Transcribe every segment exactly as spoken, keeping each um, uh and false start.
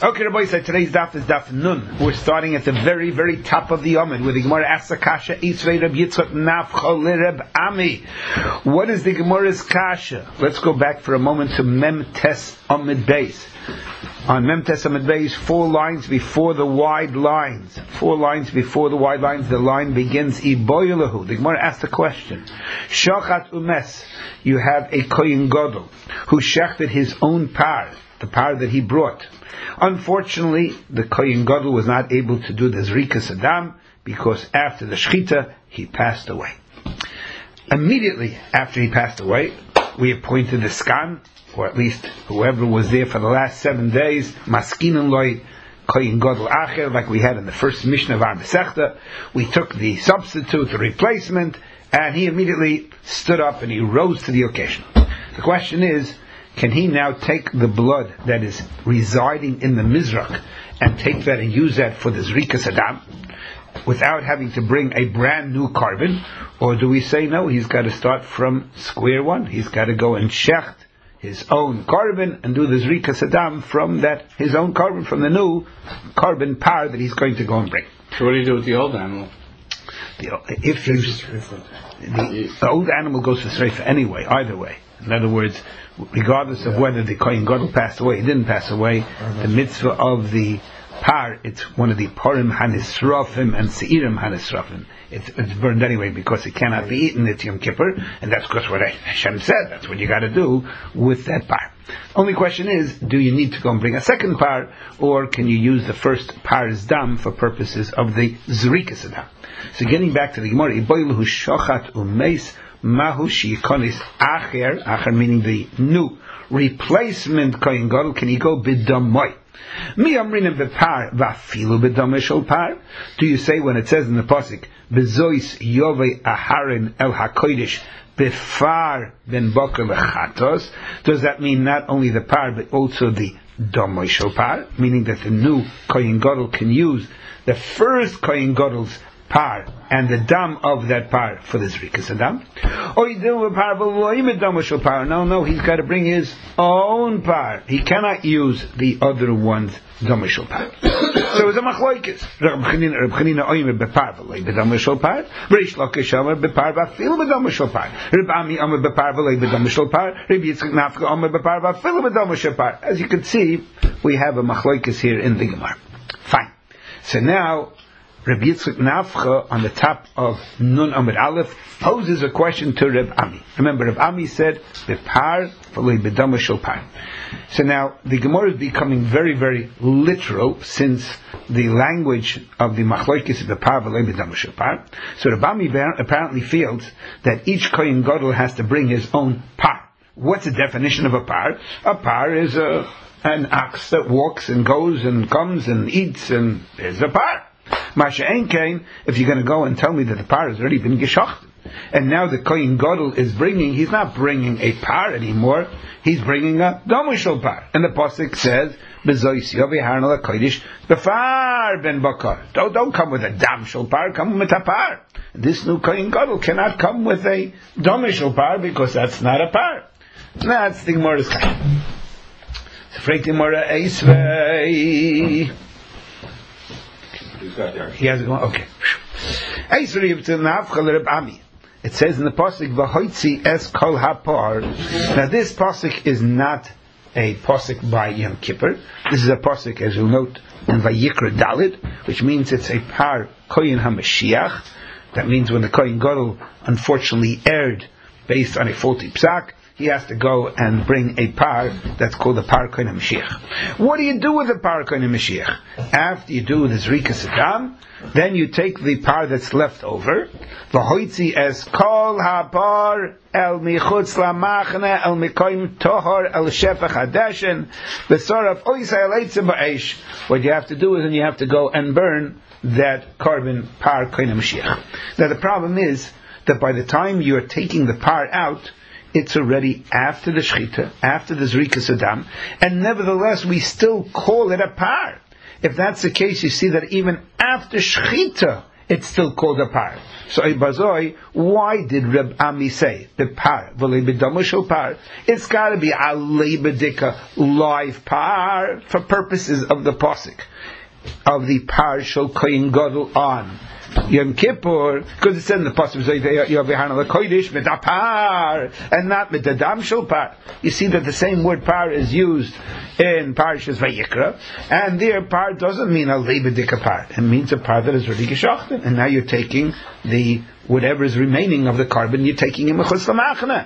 Okay, Rabbi said today's daf is daf nun. We're starting at the very, very top of the Amid where the Gemara asks a kasha. Isrei Reb Yitzchak nafcha l'Reb Ami. What is the Gemara's kasha? Let's go back for a moment to Mem Tes Amid Beis. On Mem Tes Amid Beis, four lines before the wide lines. Four lines before the wide lines, the line begins Iboyelahu. The Gemara asks the question. Shachat umes. You have a Kohen Gadol who shechted his own par, the par that he brought. Unfortunately, the Kohen Gadol was not able to do the Zrikas Adam because after the Shechita, he passed away. Immediately after he passed away, we appointed the Skan, or at least whoever was there for the last seven days, Maskinan Loi Kohen Gadol Acher, like we had in the first Mishnah of our Masechta. We took the substitute, the replacement, and he immediately stood up and he rose to the occasion. The question is, can he now take the blood that is residing in the Mizrach and take that and use that for the Zrikas Adam without having to bring a brand new carbon? Or do we say no, he's got to start from square one? He's got to go and shecht his own carbon and do the Zrikas Adam from that, his own carbon, from the new carbon par that he's going to go and bring. So what do you do with the old animal? The, if you, the, the old animal goes to Sreifa anyway, either way. In other words, regardless of whether the Kohen Gadol passed away, he didn't pass away, the mitzvah of the par, it's one of the Purim Hanisrafim and Seirim Hanisrafim. It's, it's burned anyway because it cannot be eaten, it's Yom Kippur, and that's because what Hashem said, that's what you got to do with that par. Only question is, do you need to go and bring a second par, or can you use the first par's dam for purposes of the Zrikas Adam? So getting back to the Gemara, Iboilu Shochat Umeis Mahu Shikonis Acher, Acher meaning the new replacement Kohen Gadol, can he go b'damoy? Mi amrinim b'par v'afilu b'damoy shel par? Do you say when it says in the pasuk b'zois yovei aharin el hakodesh b'far ben boker lechatos? Does that mean not only the par but also the damoy shel par, meaning that the new Kohen Gadol can use the first Kohen Gadol's par and the dam of that par for the Zrikas Adam? Or you do a par par? No, no, he's got to bring his own par. He cannot use the other one's damashal par. So it's a machloikis. Reb Chanina oimer bepar v'lei b'damashal par. Reish Lakish omer bepar v'afil b'damashal par. Reb Ami omer bepar v'lei b'damashal par. Reb Yitzchak nafka omer bepar v'afil b'damashal par. As you can see, we have a machloikis here in the Gemara. Fine. So now, Rabbi Yitzchak Nafcha on the top of Nun Amid Aleph poses a question to Reb Ami. Remember, Reb Ami said, "Bepar v'lei b'dama shel par." So now the Gemara is becoming very, very literal since the language of the Machlokes is bepar v'lei b'dama shel par. So Reb Ami apparently feels that each Kohen Gadol has to bring his own par. What's the definition of a par? A par is a, an ox that walks and goes and comes and eats, and is a par. Masha Enkein, if you're going to go and tell me that the par has already been geshochted, and now the Kohen Gadol is bringing, he's not bringing a par anymore, he's bringing a damushal par. And the pasuk says, Bezois Yovi Harnal HaKodesh Befar Ben Bakar. Don't, don't come with a damshal par, come with a par. This new Kohen Gadol cannot come with a damushal par because that's not a par. That's the Gemara's kind. Frek Gemara Eisvei. He has it going. Okay. It says in the pasuk, "V'hoitzi es kol hapar." Now this pasuk is not a pasuk by Yom Kippur. This is a pasuk, as you'll note, in Vayikra Dalit, which means it's a par Kohen HaMashiach. That means when the Kohen Gadol unfortunately erred based on a faulty psak, he has to go and bring a par that's called a par Kohen HaMashiach. What do you do with the par Kohen HaMashiach? After you do the Zrikas Adam, then you take the par that's left over, v'hoitzi es kol hapar el michutz lamachne el mikoim tohor el shefach hadeshen v'soraf oisay aleitzim ba'esh. What you have to do is, then you have to go and burn that carbon par Kohen HaMashiach. Now the problem is that by the time you're taking the par out, it's already after the Shechita, after the Zrikas Adam, and nevertheless we still call it a par. If that's the case, you see that even after Shechita, it's still called a par. So Ibazoi, why did Reb Ami say the par? par? It's got to be a lebedika live par for purposes of the pasuk of the par shel kohen gadol on Yom Kippur, because it said in the pasuk Yavehana LaKodesh with a par and not with the dam shel par. You see that the same word par is used in Parashas Vayikra, and there par doesn't mean a lebedika par. It means a par that is already geschachten, and now you're taking the whatever is remaining of the carbon, you're taking it mechutz lamachna.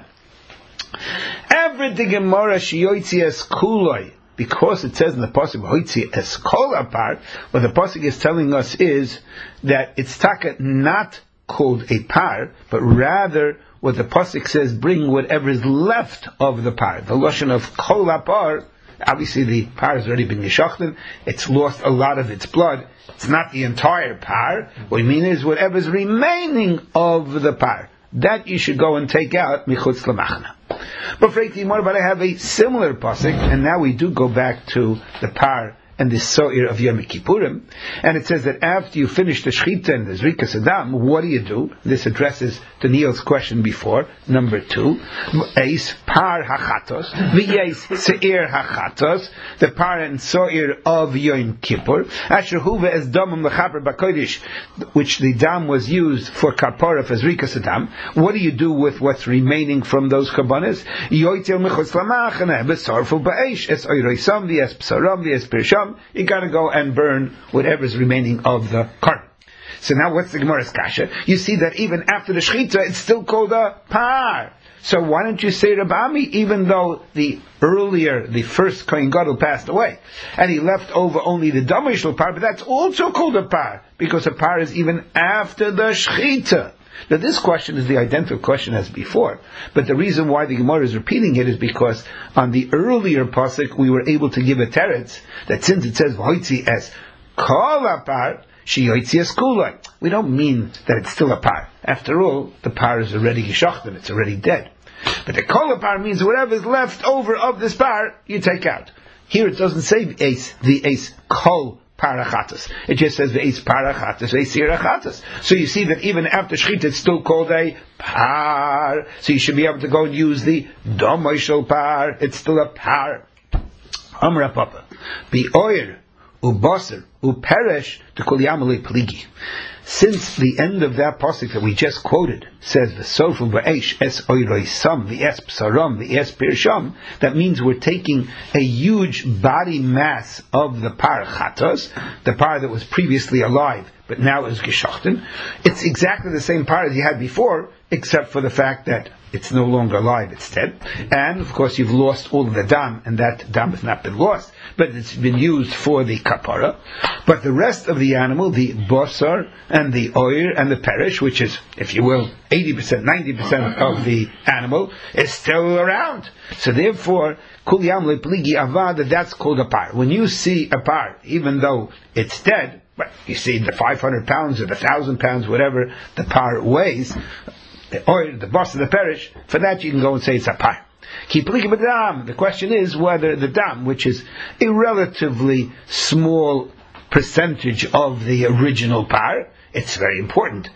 Every the Gemara shiyoitzi es kuloi. Because it says in the pasuk "Hoitzi es kol apar," what the pasuk is telling us is that it's taka not called a par, but rather what the pasuk says: bring whatever is left of the par. The lashon of kol apar. Obviously, the par has already been geschachten. It's lost a lot of its blood. It's not the entire par. What I mean is whatever is remaining of the par. That you should go and take out michutz lamachna. But for Eitimor, but I have a similar pasuk, and now we do go back to the par and the so'ir of Yom Kippurim, and it says that after you finish the shchita and the zrikas adam, what do you do? This addresses to Neil's question before, number two, eis par hachatos, v'yeis se'ir hachatos, the par and so'ir of Yom Kippur, asher huve es domim lechaper b'kodesh, which the dam was used for kapara for zrikas adam. What do you do with what's remaining from those karbanas? Yoitel mechutz lamachana, b'sarfu ba'esh, es oiroisam, v'es psaram, v'es pirsham. You got to go and burn whatever's remaining of the carbon. So now what's the Gemara's kasha? You see that even after the shechita, it's still called a par. So why don't you say Rabami, even though the earlier, the first Kohen Gadol passed away, and he left over only the damishal par, but that's also called a par, because a par is even after the shechita. Now this question is the identical question as before, but the reason why the Gemara is repeating it is because on the earlier pasuk we were able to give a teretz that since it says v'hoitzi es kol apar sheyoitzi es kuloi, we don't mean that it's still a par. After all, the par is already geschachten, it's already dead. But the kol apar means whatever is left over of this par you take out. Here it doesn't say the ace, the ace kol parachatas. It just says ve'is parachatas, ve'is sirachatas. So you see that even after shechita it's still called a par. So you should be able to go and use the domoishal par. It's still a par. Amra papa. Bi oir, ubaser, uperesh, to kol yamalei pligi. Since the end of that pasuk that we just quoted says the sofu ba'esh es oiroisam the es psaram the es pirsham, that means we're taking a huge body mass of the par chatos, the par that was previously alive but now is geschachten. It's exactly the same par as you had before, except for the fact that it's no longer alive, it's dead. And of course you've lost all of the dam, and that dam has not been lost, but it's been used for the kapara. But the rest of the animal, the bosar and the oir and the perish, which is, if you will, eighty percent, ninety percent of the animal, is still around. So therefore, kulyam lepligi avad, that's called a par. When you see a par, even though it's dead, but you see the five hundred pounds or the one thousand pounds, whatever the par weighs, the oil, the boss of the parish, for that you can go and say it's a par. The question is whether the dam, which is a relatively small percentage of the original par, it's very important.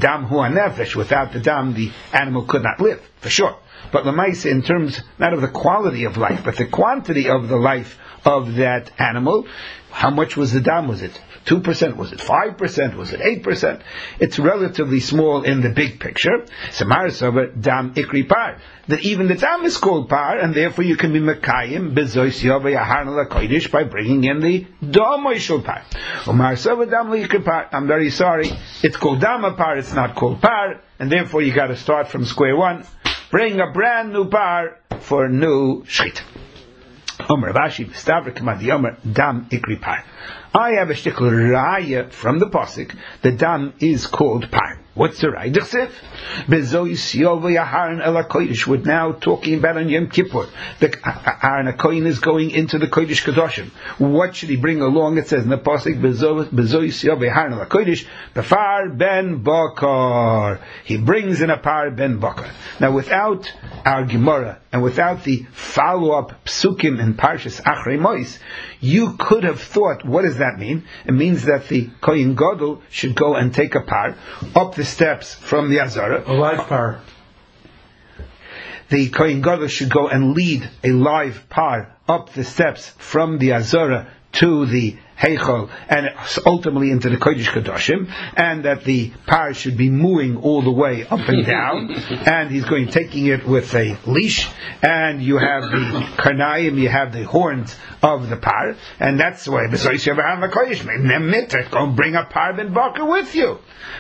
Without the dam, the animal could not live, for sure. But Lamaisa, in terms not of the quality of life, but the quantity of the life of that animal, how much was the dam? Was it two percent? Was it five percent? Was it eight percent? It's relatively small in the big picture. Samarisova dam ikri par. That even the dam is called par, and therefore you can be mekayim bezois yova yaharna lakodesh by bringing in the domoishul par. Umarisova dam ikri par. I'm very sorry. It's called dam par. It's not called par, and therefore you got to start from square one. Bring a brand new par for new shchita. Omer Rashi v'stavrik madi Omer dam ikri par. I have a shtickle raya from the pasuk. The dam is called par. What's the raya? D'chsev bezois yova yaharon el hakodesh. We're now talking about on Yom Kippur. The Aharon HaKohen is going into the kodesh kadoshim. What should he bring along? It says in the pasuk bezois yova yaharon el hakodesh befar ben bakar. He brings in a par ben bakar. Now, without our Gemara and without the follow-up psukim in Parshas Achrei Mos, You could have thought, what does that mean? It means that the Kohen Gadol should go and take a par up the steps from the Azara. A live par. The Kohen Gadol should go and lead a live par up the steps from the Azara to the Heichal and ultimately into the Kodesh Kodashim, and that the par should be mooing all the way up and down, and he's going taking it with a leash, and you have the karnayim, you have the horns of the par, and that's the way. Besides, you have a Kodesh, go bring a par ben Bakr with you.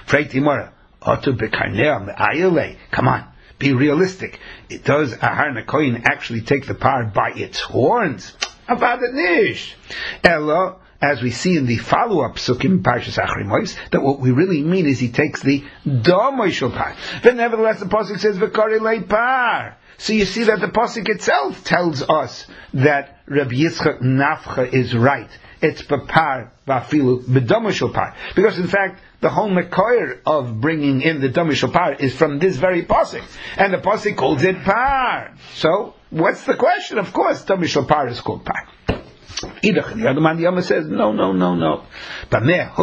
Come on. Be realistic. It does Aharon HaKohen actually take the par by its horns? Avad nish. Ella, as we see in the follow-up Sukkim Parshas Achri Mois, that what we really mean is he takes the Domoishal par. But nevertheless, the pasuk says V'kari lei par. So you see that the pasuk itself tells us that Rabbi Yitzchak Nafcha is right. It's Bapar Vafilu B'Domoishal par. Because in fact, the whole Mekoyer of bringing in the Domoishal par is from this very pasuk, and the pasuk calls it par. So what's the question? Of course, Domoishal par is called par. The other man, the Yama says, no, no, no, no. The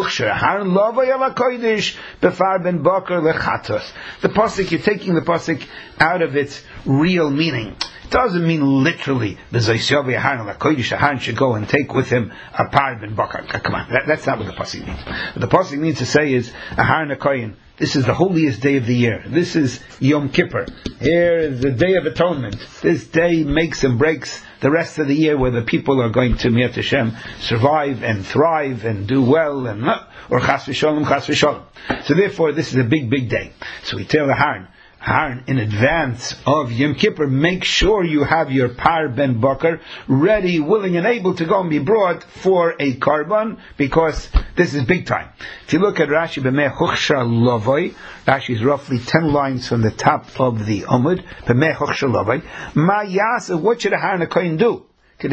pasuk, you're taking the pasuk out of its real meaning. It doesn't mean literally the Aharon should go and take with him a par ben bakar. Come on, that, that's not what the pasuk means. What the pasuk means to say is Aharon HaKohen, this is the holiest day of the year. This is Yom Kippur. Here is the Day of Atonement. This day makes and breaks the rest of the year, where the people are going to Miat Hashem survive and thrive and do well, and or chas v'sholom, chas v'sholom. So therefore, this is a big, big day. So we tell Aharon, Aharon, in advance of Yom Kippur, make sure you have your par ben bakar ready, willing, and able to go and be brought for a korban, because this is big time. If you look at Rashi, B'meh Huchsha Lovoi, Rashi is roughly ten lines from the top of the Amud. B'meh Huchsha Lovoi, Ma Yasa, what should Aharon HaKohen do? So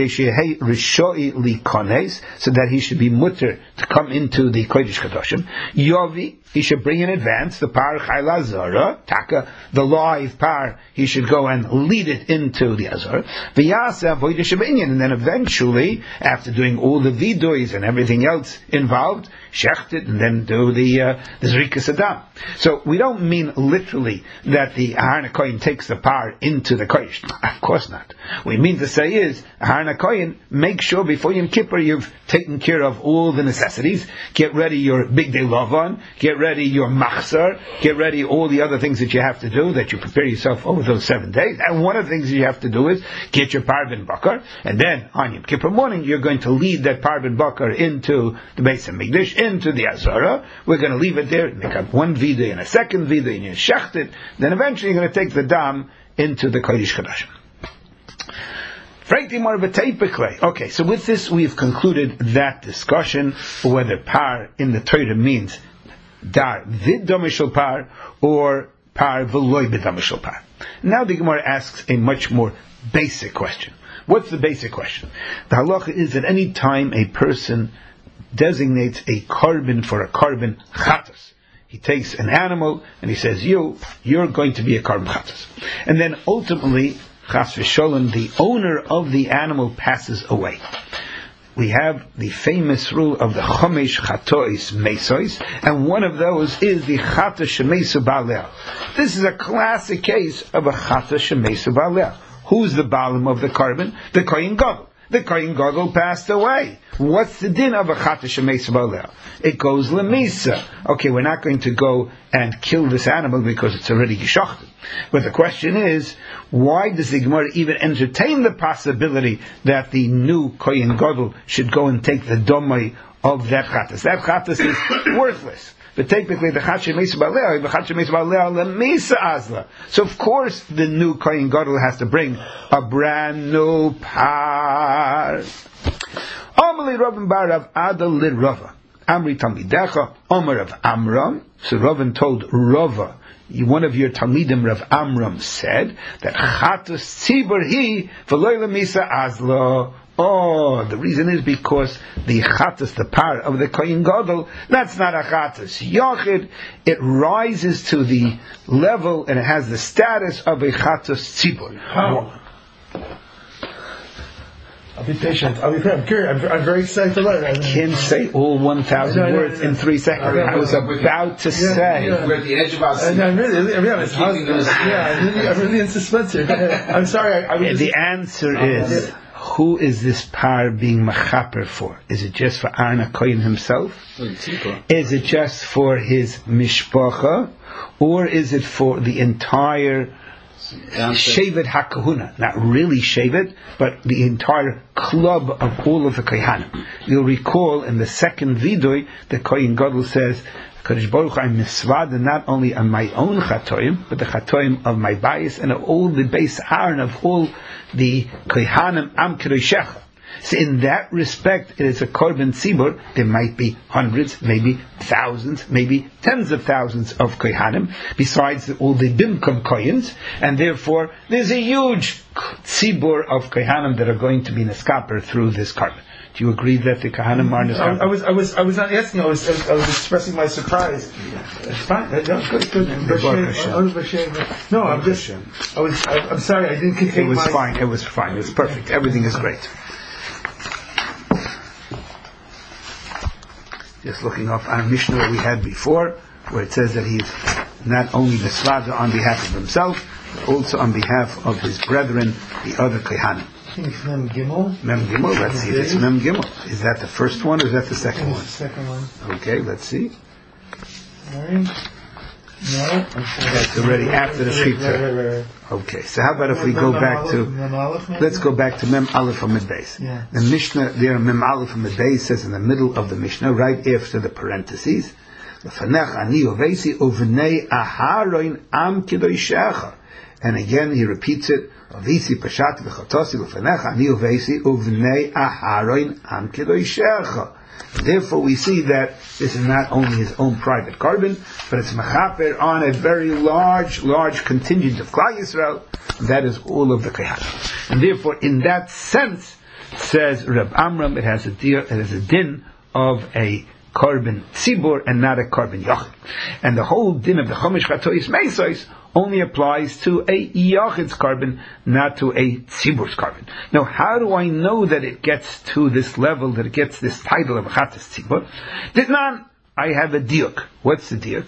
that he should be mutter to come into the Kodesh Kadoshim. Yovi, he should bring in advance the par chayla zara, taka, the live par, he should go and lead it into the azar. V'yasa avodah shebinyan, and then eventually, after doing all the vidois and everything else involved, shecht it, and then do the uh, the zrikas adam. So we don't mean literally that the Aharon HaKohen takes the par into the Kodesh. Of course not. What we mean to say is, Aharon HaKohen, make sure before Yom Kippur you've taken care of all the necessities. Get ready your big day lavan, get ready your machzor, get ready all the other things that you have to do, that you prepare yourself over those seven days. And one of the things that you have to do is get your par ben bakar, and then on Yom Kippur morning you're going to lead that par ben bakar into the Beis HaMikdash, into the Azara. We're going to leave it there, make up one vida and a second vida, and you shecht it. Then eventually you're going to take the dam into the Kodesh Kodashim. Okay, so with this we've concluded that discussion, whether par in the Torah means dar vid domishal par or par v'loy b'domishal par. Now the Gemara asks a much more basic question. What's the basic question? The halacha is that any time a person designates a korban for a korban chatas, he takes an animal and he says, you, you're going to be a korban chatas. And then ultimately, chas v'sholem, the owner of the animal passes away. We have the famous rule of the chomesh chatois mesois, and one of those is the chata shemesu ba'aleh. This is a classic case of a chata shemesu ba'aleh. Who's the balim of the korban? The Kohen Gadol. The Kohen Gadol passed away. What's the din of a chata shemesu ba'aleh? It goes lemisa. Okay, we're not going to go and kill this animal because it's already geshachted. But the question is, why does the Gemara even entertain the possibility that the new Kohen Gadol should go and take the domai of that chatas? That chatas is worthless. But typically the chat shemesu ba'aleh, the chat shemesu ba'aleh lemisa azla. So of course the new Kohen Gadol has to bring a brand new par. Amali Ravin Barav Adal Lid Rava. Amri Talmidecha, Omer of Amram. So Ravin told Rava, one of your Talmidim, Rav Amram, said that Chatus Tzibur Hi V'loy Lemisa Azlo. Oh, the reason is because the Chatus, the par of the Kohen Gadol, that's not a Chatus Yochid. It rises to the level and it has the status of a Chatus Tzibur. How? A I'll be patient. I'll be patient. I'm curious. I'm, I'm very excited to learn. I can't say all one thousand no, no, words no, no, in three seconds. I, I was about to yeah, say. Yeah. We're at the edge of our seat. I'm really, I'm, honest, I was, yeah, I'm really, I'm really in suspense here. I'm sorry. I, I the just, answer uh, is, yeah. Who is this par being machaper for? Is it just for Arna Kohen himself? Is it just for his mishpacha? Or is it for the entire Shevet HaKahuna? Not really Shevet, but the entire club of all of the Kohanim. You'll recall in the second Vidui, the Kohen Gadol says, Kadosh Baruch Hu, I'm misvada not only on my own chatoim, but the chatoim of my bayis and of all the base Aaron, of all the Kohanim Am Kedoshecha. So in that respect, it is a korban tzibur. There might be hundreds, maybe thousands, maybe tens of thousands of kohanim, besides all the bimkom koyens, and therefore there's a huge tzibur of kohanim that are going to be neskaper through this korban. Do you agree that the kohanim are neskaper? I was, I was, I was not asking. I was, I was, I was expressing my surprise. It's fine. That's good. Good. No, I'm just. I was. I'm sorry. I didn't contain. It was my fine. It was fine. It's perfect. Everything is great. Just looking off our Mishnah that we had before, where it says that he's not only the Svada on behalf of himself, but also on behalf of his brethren, the other Kohanim. I think it's Mem Gimel. Mem Gimel, let's see if it's Mem Gimel. Is that the first one or is that the second one? The second one. Okay, let's see. Right. No, that's already after the Shechita. Okay, so how about if we go back to, let's go back to Mem Aleph Amid Beis. The Mishnah there, Mem Aleph Amid Beis, says in the middle of the Mishnah, right after the parentheses, and again he repeats it, Avisi Pashat v'chotosi l'fanecha ani uvesi uvnei aharon am kedoishecha. Therefore, we see that this is not only his own private korban, but it's mechaper on a very large, large contingent of Klal Yisrael. That is all of the kohanim, and therefore, in that sense, says Reb Amram, it has a deal, it has a din of a korban tzibur and not a korban yachid. And the whole din of the Chomesh Chatois Meisos only applies to a yachid's korban, not to a tzibur's korban. Now, how do I know that it gets to this level, that it gets this title of chatas tzibur? Ditnan, I have a diuk. What's the diuk?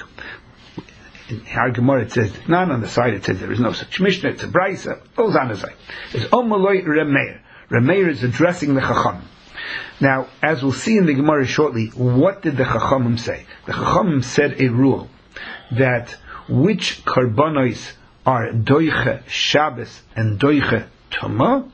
In our Gemara it says Ditnan, on the side it says there is no such Mishnah, it's a Braisa, goes on to say. It's Omaloi Remeir. Remeir is addressing the Chacham. Now, as we'll see in the Gemara shortly, what did the Chachamim say? The Chachamim said a rule that which karbanos are doiche Shabbos and doiche Tuma,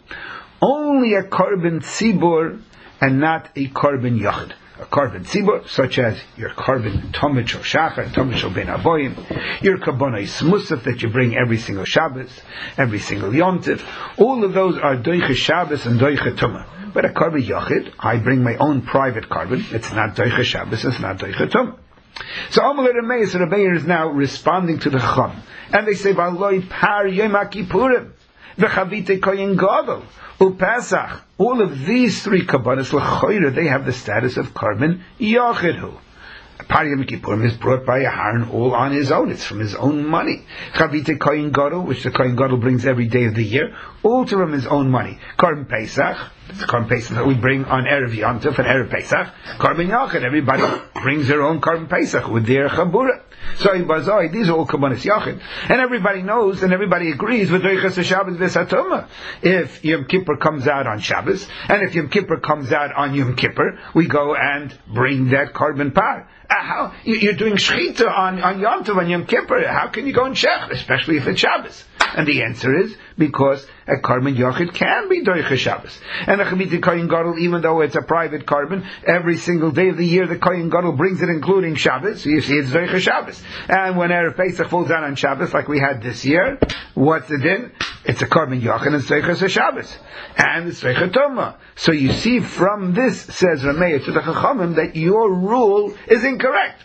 only a korban tzibur and not a korban yachid. A korban tzibur, such as your korban tomich or shachar, tomich or ben avoyim, your karbanos musaf that you bring every single Shabbos, every single yontif, all of those are doiche Shabbos and doiche Tuma. But a korban yachid, I bring my own private korban. It's not doiche Shabbos, it's not doiche Tuma. So Amalei Remeir, so Remeir is now responding to the Chacham, and they say, "V'aloi par Yom HaKippurim, v'chavite koyin gadol, u'Pesach." All of these three kabbalas l'choira, they have the status of korban yachidhu. Par Yom Kippurim is brought by Aharon all on his own. It's from his own money. Chavite koyin gadol, which the koyin gadol brings every day of the year, all from his own money. Korban Pesach, it's the Korban Pesach that we bring on Erev Yontif and Erev Pesach. Korban Yachid, everybody brings their own Korban Pesach with their Chabura. So in Bazai, these are all Korbanos Yachid. And everybody knows and everybody agrees with Doiches Shabbos V'Satoma. If Yom Kippur comes out on Shabbos, and if Yom Kippur comes out on Yom Kippur, we go and bring that Korban Par. Uh, how, you're doing Shechita on, on Yom Tov, on Yom Kippur. How can you go and Shech, especially if it's Shabbos? And the answer is because a korban yachid can be doiche Shabbos. And a chavite koyin gadol, even though it's a private korban, every single day of the year the koyin gadol brings it, including Shabbos. So you see, it's doiche Shabbos. And when Erev Pesach falls out on Shabbos, like we had this year, what's the din? It's a korban yachid and it's doiche Shabbos, and it's doiche Tuma. So you see from this, says Rameir to the Chachamim, that your rule is incorrect.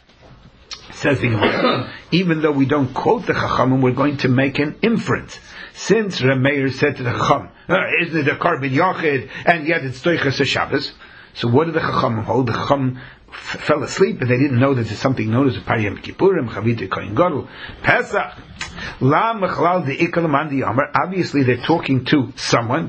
Says the Gemara, even though we don't quote the Chachamim, we're going to make an inference. Since Rameir said to the Chacham, uh, isn't it a korban yachid, and yet it's doiches Shabbos? So what did the Chachamim hold? The Chacham f- fell asleep, and they didn't know that there's something known as a Par Yom Kippurim, Chavite Koyin Gadol, Pesach. La Mechlal de Ikal Man di Amar. Obviously, they're talking to someone, to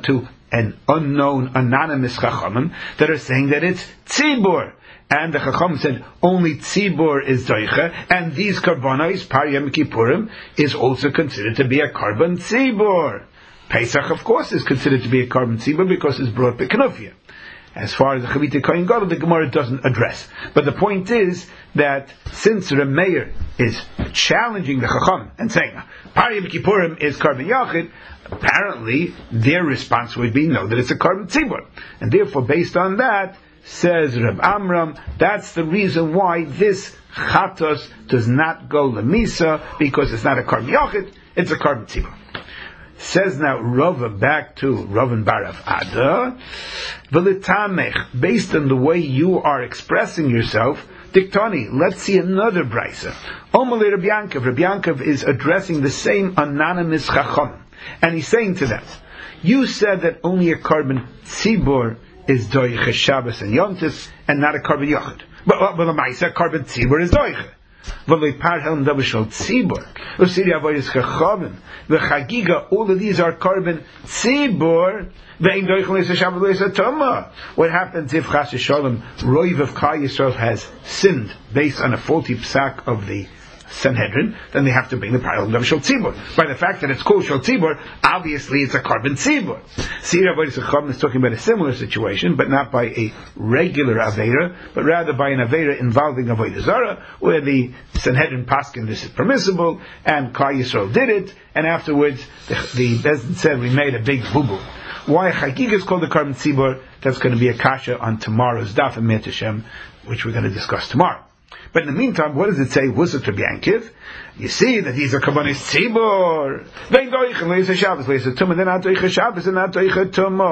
an unknown, anonymous chachamim that are saying that it's tzibur. And the chacham said only tzibur is doicha, and these karbanos, Par Yom Kippurim, is also considered to be a carbon tzibur. Pesach, of course, is considered to be a carbon tzibur because it's brought b'kenufia. As far as the Chavita Kohen Gadol, the Gemara doesn't address. But the point is that since Reb Meir is challenging the Chacham and saying Par Yom Kippurim is carbon yachid, apparently their response would be no, that it's a carbon tzibur, and therefore, based on that, says Reb Amram, that's the reason why this chatos does not go lemisa, because it's not a carbon yachid, it's a carbon tzibur. Says now Rava, back to Ravan Barav Ada, V'litamech, based on the way you are expressing yourself, Diktani, let's see another brisa. Omale Rabbi Yankov, Rabbi Yankov is addressing the same anonymous chacham, and he's saying to them, you said that only a carbon tzibur is doiche Shabbos and Yontif, and not a carbon yachid. But but the Maisa carbon tzibur is doiche. V'lei par helm davashal tzibur. Usiri avoyis chachavim. V'chagiga. All of these are carbon tzibur. Ve'in doiche leisa Shabbos leisa toma. What happens if Chas Shalom Roiv of Klal Yisrael has sinned based on a faulty psak of the Sanhedrin? Then they have to bring the par helm davashal tzibur. By the fact that it's called shal tzibur, obviously it's a carbon tzibur. Siri avoyis chachavim is talking about a similar situation, but not by a regular aveira, but rather by an aveira involving avodah zara, where the Sanhedrin paskin this is permissible, and Klal Yisrael did it, and afterwards the, the Bezdin said we made a big boo-boo. Why Chagig is called the carbon tzibur? That's going to be a kasha on tomorrow's daf and Me'at Hashem, which we're going to discuss tomorrow. But in the meantime, what does it say? What's it Rabbi Yankiv? You see that these are karbanos tzibur. Vein doiche leisa Shabbos leisa tumah. They're not doiche Shabbos and not doiche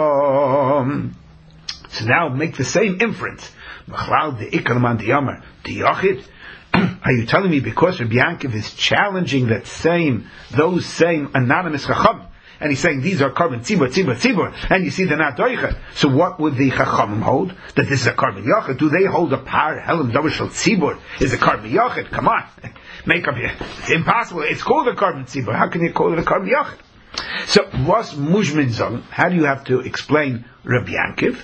tumah. So now make the same inference. Machlal de ikalaman de yamar de yachid. Are you telling me because Rabbi Yankiv is challenging that same, those same anonymous chacham, and he's saying these are carbon tzibur, tzibur, tzibur, and you see they're not doicha. So what would the chachamim hold? That this is a carbon yachid? Do they hold a par helam davashal tzibur is a carbon yachid? Come on, make up here. It's impossible. It's called a carbon tzibur. How can you call it a carbon yachid? So what's mujmin zon? How do you have to explain Rabbi Yankiv?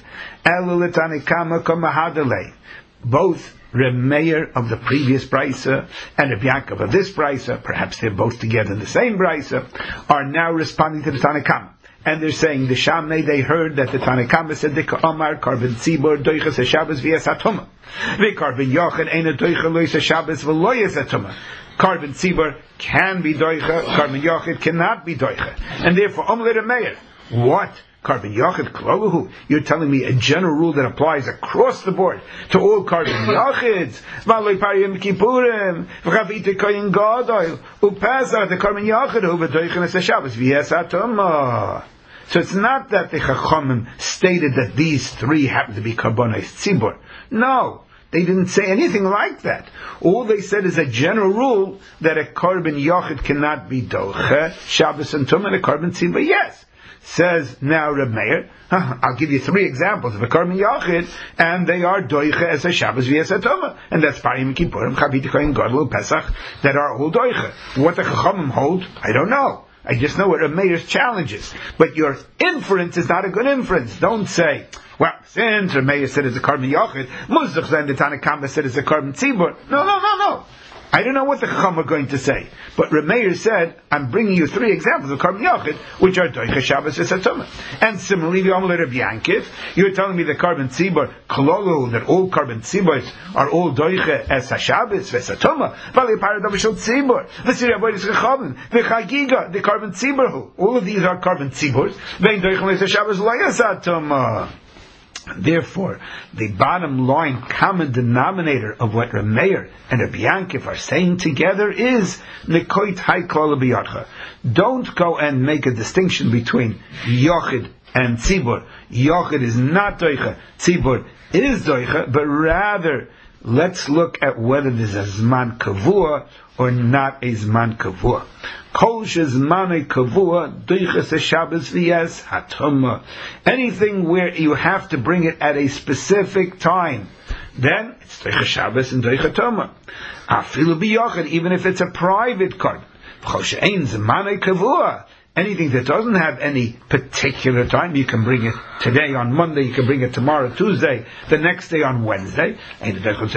Both Reb Meir of the previous brisa and Reb Yaakov of this brisa, perhaps they're both together in the same brisa, are now responding to the Tanakama. And they're saying, the Shamnei, they heard that the Tanakama said, Dika Omar, Karben Tzibur, Doiches HaShabbos v'yes HaTumah. V'Karben Yochid, Eina Doiche Lois HaShabbos v'loyes HaTumah. Karben Tzibur can be Doiche, Karben Yochid cannot be Doiche. And therefore, Omle Reb Meir, what? Carbon yachid klohu. You're telling me a general rule that applies across the board to all carbon yachids. Valei par Yom Kippurim, v'chavita koyin gadol, upesach the carbon yachid hu v'doichen es Shabbos v'yes atoma. So it's not that the Chachamim stated that these three happen to be karbonos tzibur. No, they didn't say anything like that. All they said is a general rule that a carbon yachid cannot be doche Shabbos and Tumah, and a carbon tzibur yes. Says now Reb Meir, huh, I'll give you three examples of a carbon yachid, and they are doiche as a Shabbos v'yes atoma, and that's Par Yom Kippurim, Chavita Kohen Gadol, Pesach, that are all doiche. What the Chachamim hold, I don't know. I just know what Reb Meir's challenge is. But your inference is not a good inference. Don't say, well, since Reb Meir said it's a carbon yachid, Muzach then the Tanakama said it's a carbon tzibur. No, no, no, no. I don't know what the Chacham are going to say, but Reb Meir said, I'm bringing you three examples of carbon yachid, which are doiche Shabbos v'satumah. And similarly, V'yomle Reb Yankiv, you're telling me the carbon tzibur, kololu, that all carbon tziburs are all doiche as Shabbos v'satumah, v'alei parad avishal tzibur, v'siri avodas chachamim, v'chagiga, the carbon tzibur, all of these are carbon tziburs, v'ein doiche leisa Shabbos l'yasatumah. Therefore, the bottom line common denominator of what Reb Meir and Reb Yankiv are saying together is Nekoit Haikol B'Yadcha. Don't go and make a distinction between Yochid and Tzibur. Yochid is not Doicha, Tzibur is Doicha, but rather let's look at whether there's a Zman Kavua or not a Zman Kavua. Kol shezmanei kavua doiches Shabbos v'yes hatuma. Anything where you have to bring it at a specific time, then it's doiches Shabbos and doiches hatuma. Afilu b'yochid, even if it's a private card. Chol she'ein zmanei kavua, Anything that doesn't have any particular time, you can bring it today on Monday, you can bring it tomorrow, Tuesday, the next day on Wednesday. And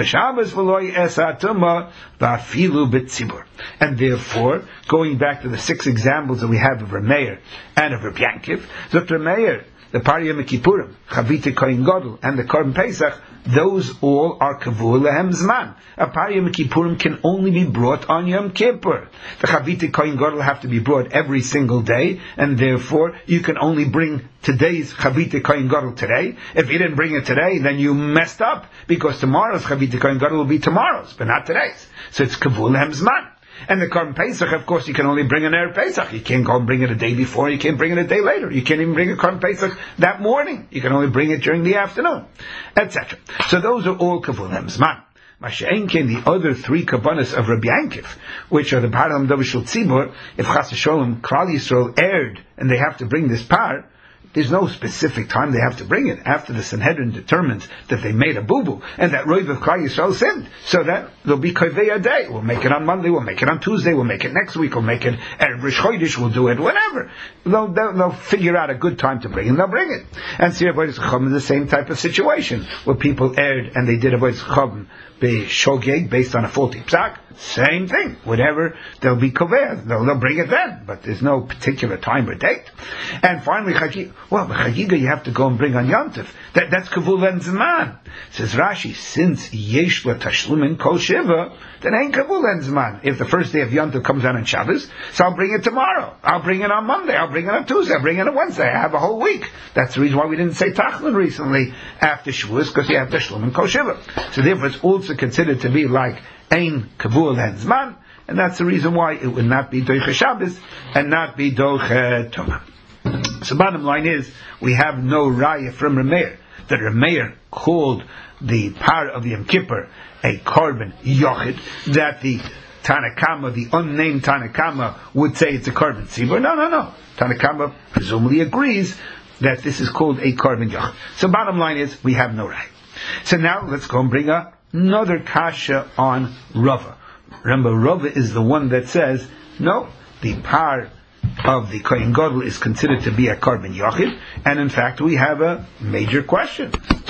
therefore, going back to the six examples that we have of Rameir and of Rabbi Yankiv, Zot Rameir, the Parya Mekippurim, Chavite Kohen Gadol, and the Korban Pesach, those all are Kavur Lehem Zman. A Parya Mekippurim can only be brought on Yom Kippur. The Chavite Kohen Gadol have to be brought every single day, and therefore you can only bring today's Chavite Kohen Gadol today. If you didn't bring it today, then you messed up, because tomorrow's Chavite Kohen Gadol will be tomorrow's, but not today's. So it's Kavur Lehem Zman. And the Korban Pesach, of course, you can only bring an Erev Pesach. You can't go and bring it a day before, you can't bring it a day later. You can't even bring a Korban Pesach that morning. You can only bring it during the afternoon, et cetera. So those are all Kavul Hem Zman. Masha'en came the other three kabbanas of Rabbi Yankiv, which are the Param Davishul Tzibur. If Chas V'Sholem Klal Yisrael erred and they have to bring this par, there's no specific time they have to bring it. After the Sanhedrin determines that they made a boo-boo and that Roiv of Klal Yisrael sinned, so that there'll be Kovei a day. We'll make it on Monday, we'll make it on Tuesday, we'll make it next week, we'll make it at Rosh Chodesh, we'll do it whenever. They'll, they'll, they'll figure out a good time to bring it, and they'll bring it. And Sir Avodas Chacham is the same type of situation, where people erred and they did Avodas Chacham be shogeg based on a faulty psak. Same thing. Whatever, they'll be koveh. They'll, they'll bring it then, but there's no particular time or date. And finally, Chagi, well, Chagiga you have to go and bring on Yom Tov. That, that's kavul and zman. Says Rashi, since yesh la tashlumin kol shiva, then ain't kavul and zman. If the first day of Yom Tov comes out on Shabbos, so I'll bring it tomorrow. I'll bring it on Monday. I'll bring it on Tuesday. I'll bring it on Wednesday. I have a whole week. That's the reason why we didn't say Tachlin recently after Shavuos, because you have tashlumin kol shiva. So therefore, it's also considered to be like ein kavul and zman, and that's the reason why it would not be doich Shabbos and not be doich Tumah. So bottom line is, we have no raya from Rameir that Rameir called the par of the Yom Kippur a korban yochid, that the Tanakama, the unnamed Tanakama, would say it's a korban tzibur. No, no, no. Tanakama presumably agrees that this is called a korban yochid. So bottom line is, we have no raya. So now let's go and bring up another kasha on Rava. Remember, Rava is the one that says, no, the par of the Kohen Gadol is considered to be a korban yochid, and in fact we have a major question.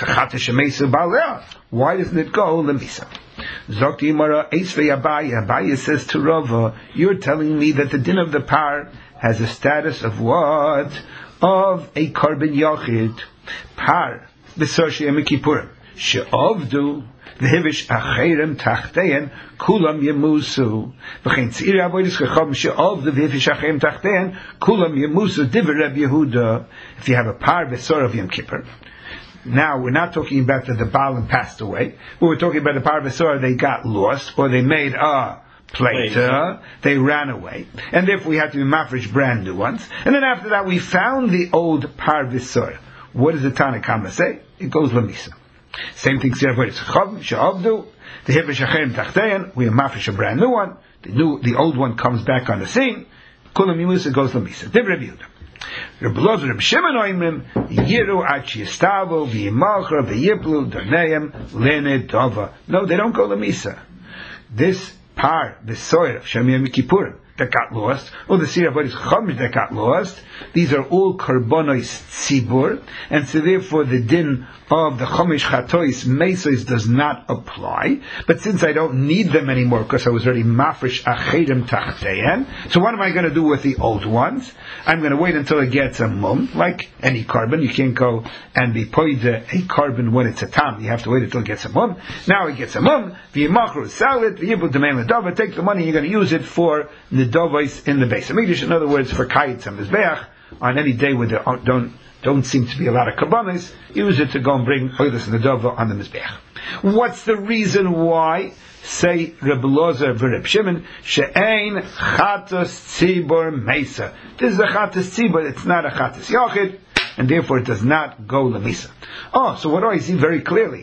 Why doesn't it go lemisa? Zokti Imara Eisvei Abaya. Abaya says to Rava, you're telling me that the din of the par has a status of what? Of a korban yochid. Par, b'soshe Yom she'ovdu v'hivish acherem tachtein kulam yemusu v'chein tziri avodas chacham she'ovdu v'hivish acherem tachtein kulam yemusu divrei Reb Yehuda. If you have a par v'sor of Yom Kippur, now we're not talking about that the Baalim passed away, but we're talking about the par v'sor they got lost, or they made a plate, uh, they ran away, and therefore we have to be mafresh brand new ones. And then after that we found the old par v'sor. What does the Tanakama say? It goes lemisa. Same thing, the Hivish Acherim Tachtein, we have mafresh a brand new one, the new, the old one comes back on the scene, Kulam Yimusa goes Lamisa. Div Reb Yehuda. Reb Lozer Reb Shimon Oimrim, Yiru Achi Yistavo, V'yimachra, V'yiplu, Darneim, Lene Dova. No, they don't go Lamisa. This par, the soil of Shem Yom Kippurim, that got lost, or the Sirah Avodas Chacham that got lost, these are all korbanos tzibur, and so therefore the din of the Chomesh Chatois Mesos does not apply. But since I don't need them anymore because I was already mafresh acherim tachtein, so what am I going to do with the old ones? I'm going to wait until it gets a mum, like any korban. You can't go and be poide a korban when it's a tam. You have to wait until it gets a mum. Now it gets a mum. V'yimachru, sell it. V'yibul d'mein l'dova. Take the money. You're going to use it for nidovos in the base of Mikdash. In other words, for kayitz and mizbeach on any day where there don't don't seem to be a lot of kabbanis, use it to go and bring oilus and the dova on the mizbeach. What's the reason why? Say Reb Lozer v'Reb Shimon, she'ein chatos tzibur mesa. This is a chatos tzibur, it's not a chatos yochid, and therefore it does not go lemisa. Oh, so what do I see very clearly?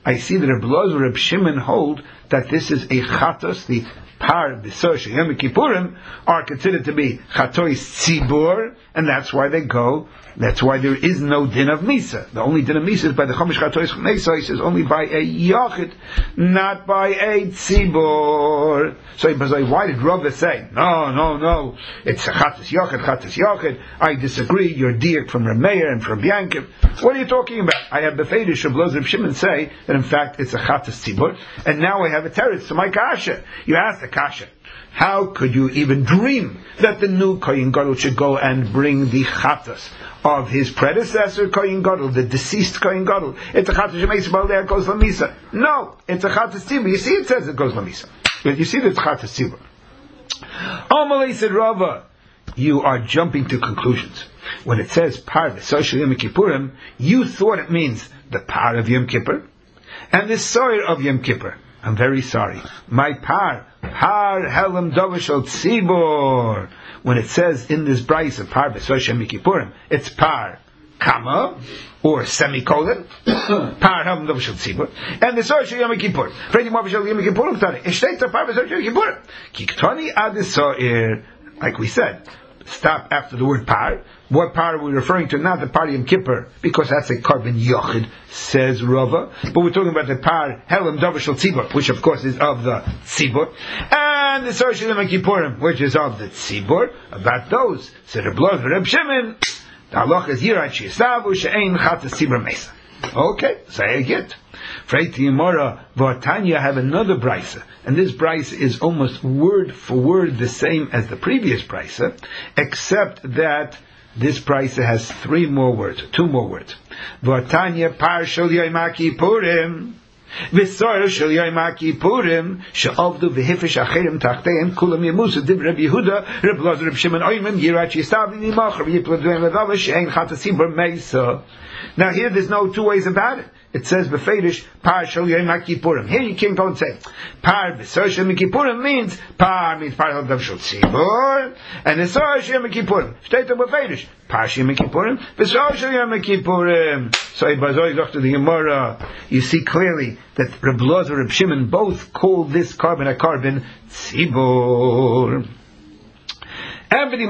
I see that Reb Elazar, Reb Shimon hold that this is a chatos, the par b'sor Yom Kippurim are considered to be chatois tzibur, and that's why they go. That's why there is no din of misa. The only din of misa is by the chomish chatois chmeisais is only by a yachid, not by a tzibur. So why did Rava say no, no, no? It's a chatos yachid, chatos yachid. I disagree. You're diak from Rameir and from Yankiv. What are you talking about? I have the Fedish of Elazar Reb Shimon say that in fact it's a chatos tzibur, and now I have a teretz to my kasha. You asked the kasha. How could you even dream that the new Kohen Gadol should go and bring the chatos of his predecessor Kohen Gadol, the deceased Kohen Gadol? It's a chatos shemeisa b'aleh it goes lamisa. No, it's a chatos tzibur. You see, it says it goes lamisa. But you see that it's chatos tzibur. Amalei said, Rava, you are jumping to conclusions. When it says par v'soshel Yom Kippurim, you thought it means the par of Yom Kippur and the soir of Yom Kippur. I'm very sorry. My par, par helam dovashal tzibor. When it says in this brayse of par v'soshel Yom Kippurim, it's par, comma, or semicolon, par helam dovashal tzibor, and the soshel Yom Kippur. Fredi mavashal Yom Kippurim tani. Eshteta par v'soshel Yom Kippurim. Kiktani ad soir. Like we said, stop after the word par. What par are we referring to? Not the par Yom Kippur, because that's a carbon yochid, says Rava. But we're talking about the par helam davashal tzibur, which of course is of the tzibur, and the soshel Yom Kippurim, which is of the tzibur. About those, said Reb Elazar Reb Shimon, the halach is yirat she'esavu she'ein chatas tzibur mesa. Okay, so I get. Freiti Yemara V'Tanya have another brisa, and this brisa is almost word for word the same as the previous brisa, except that this brisa has three more words, two more words. V'Tanya par shel Yom Kippurim, v'sor shel Yom Kippurim, she'avdu v'hifish acherim tachteim kulam yemusu div Reb Yehuda Reb Elazar Reb Shimon oimim yirat she'esav nimach Reb Yipla dveim levav she'ein chatas tzibur meisa. Now here there's no two ways about it. It says befedish par shel Yom Kippurim. Here you can't go and say par v'sor shel Yom Kippurim means par means par of shel tzibur, and the sor shel Yom Kippurim. State of befedish par shel Yom Kippurim v'sor shel Yom Kippurim. So Ibazoi after the Gemara, you see clearly that Reb Elazar Reb Shimon both called this carbon a carbon tzibur. You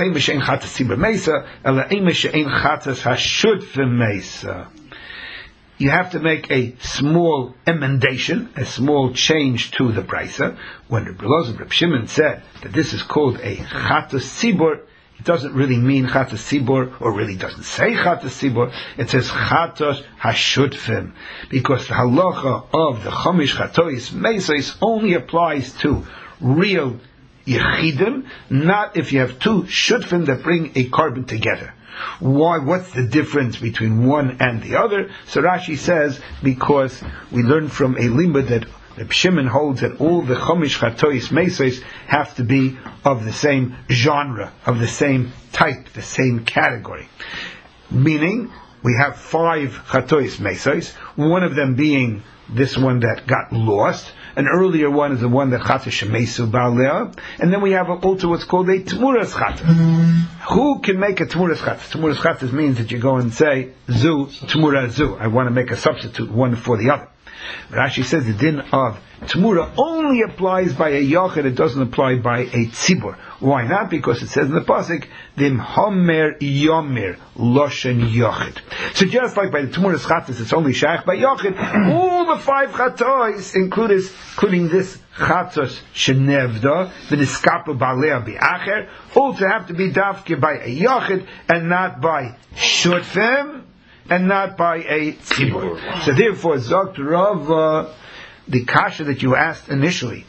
have to make a small emendation, a small change to the brisa. When Reb Elazar Reb Shimon said that this is called a chatas tzibur, it doesn't really mean chatas tzibur, or really doesn't say chatas tzibur. It says chatas hashutfim, because the halacha of the chomish chatois mesos only applies to real yechidim, not if you have two shutfim that bring a carbon together. Why? What's the difference between one and the other? So Rashi says, because we learn from a limud that Reb Shimon holds that all the chomish chatois mesos have to be of the same genre, of the same type, the same category. Meaning, we have five chatois mesos, one of them being this one that got lost. An earlier one is the one that chatas shemeisu ba'aleh, and then we have also what's called a tmuras chatas. Mm-hmm. Who can make a tmuras chatas? Tmuras chatas means that you go and say zu tmura zu. I want to make a substitute, one for the other. Rashi says the din of tmura only applies by a yachid; it doesn't apply by a tzibur. Why not? Because it says in the pasuk, "Vim homer yomer loshen yachid." So just like by the tmuras chatas, it's only shaykh by yachid. All the five chatois, including including this chatos shenevda, the niskapu ba'aleh bi'acher, also have to be dafke by a yachid and not by shutfim, and not by a tzibur. So therefore, Zogt Rava, the kasha that you asked initially,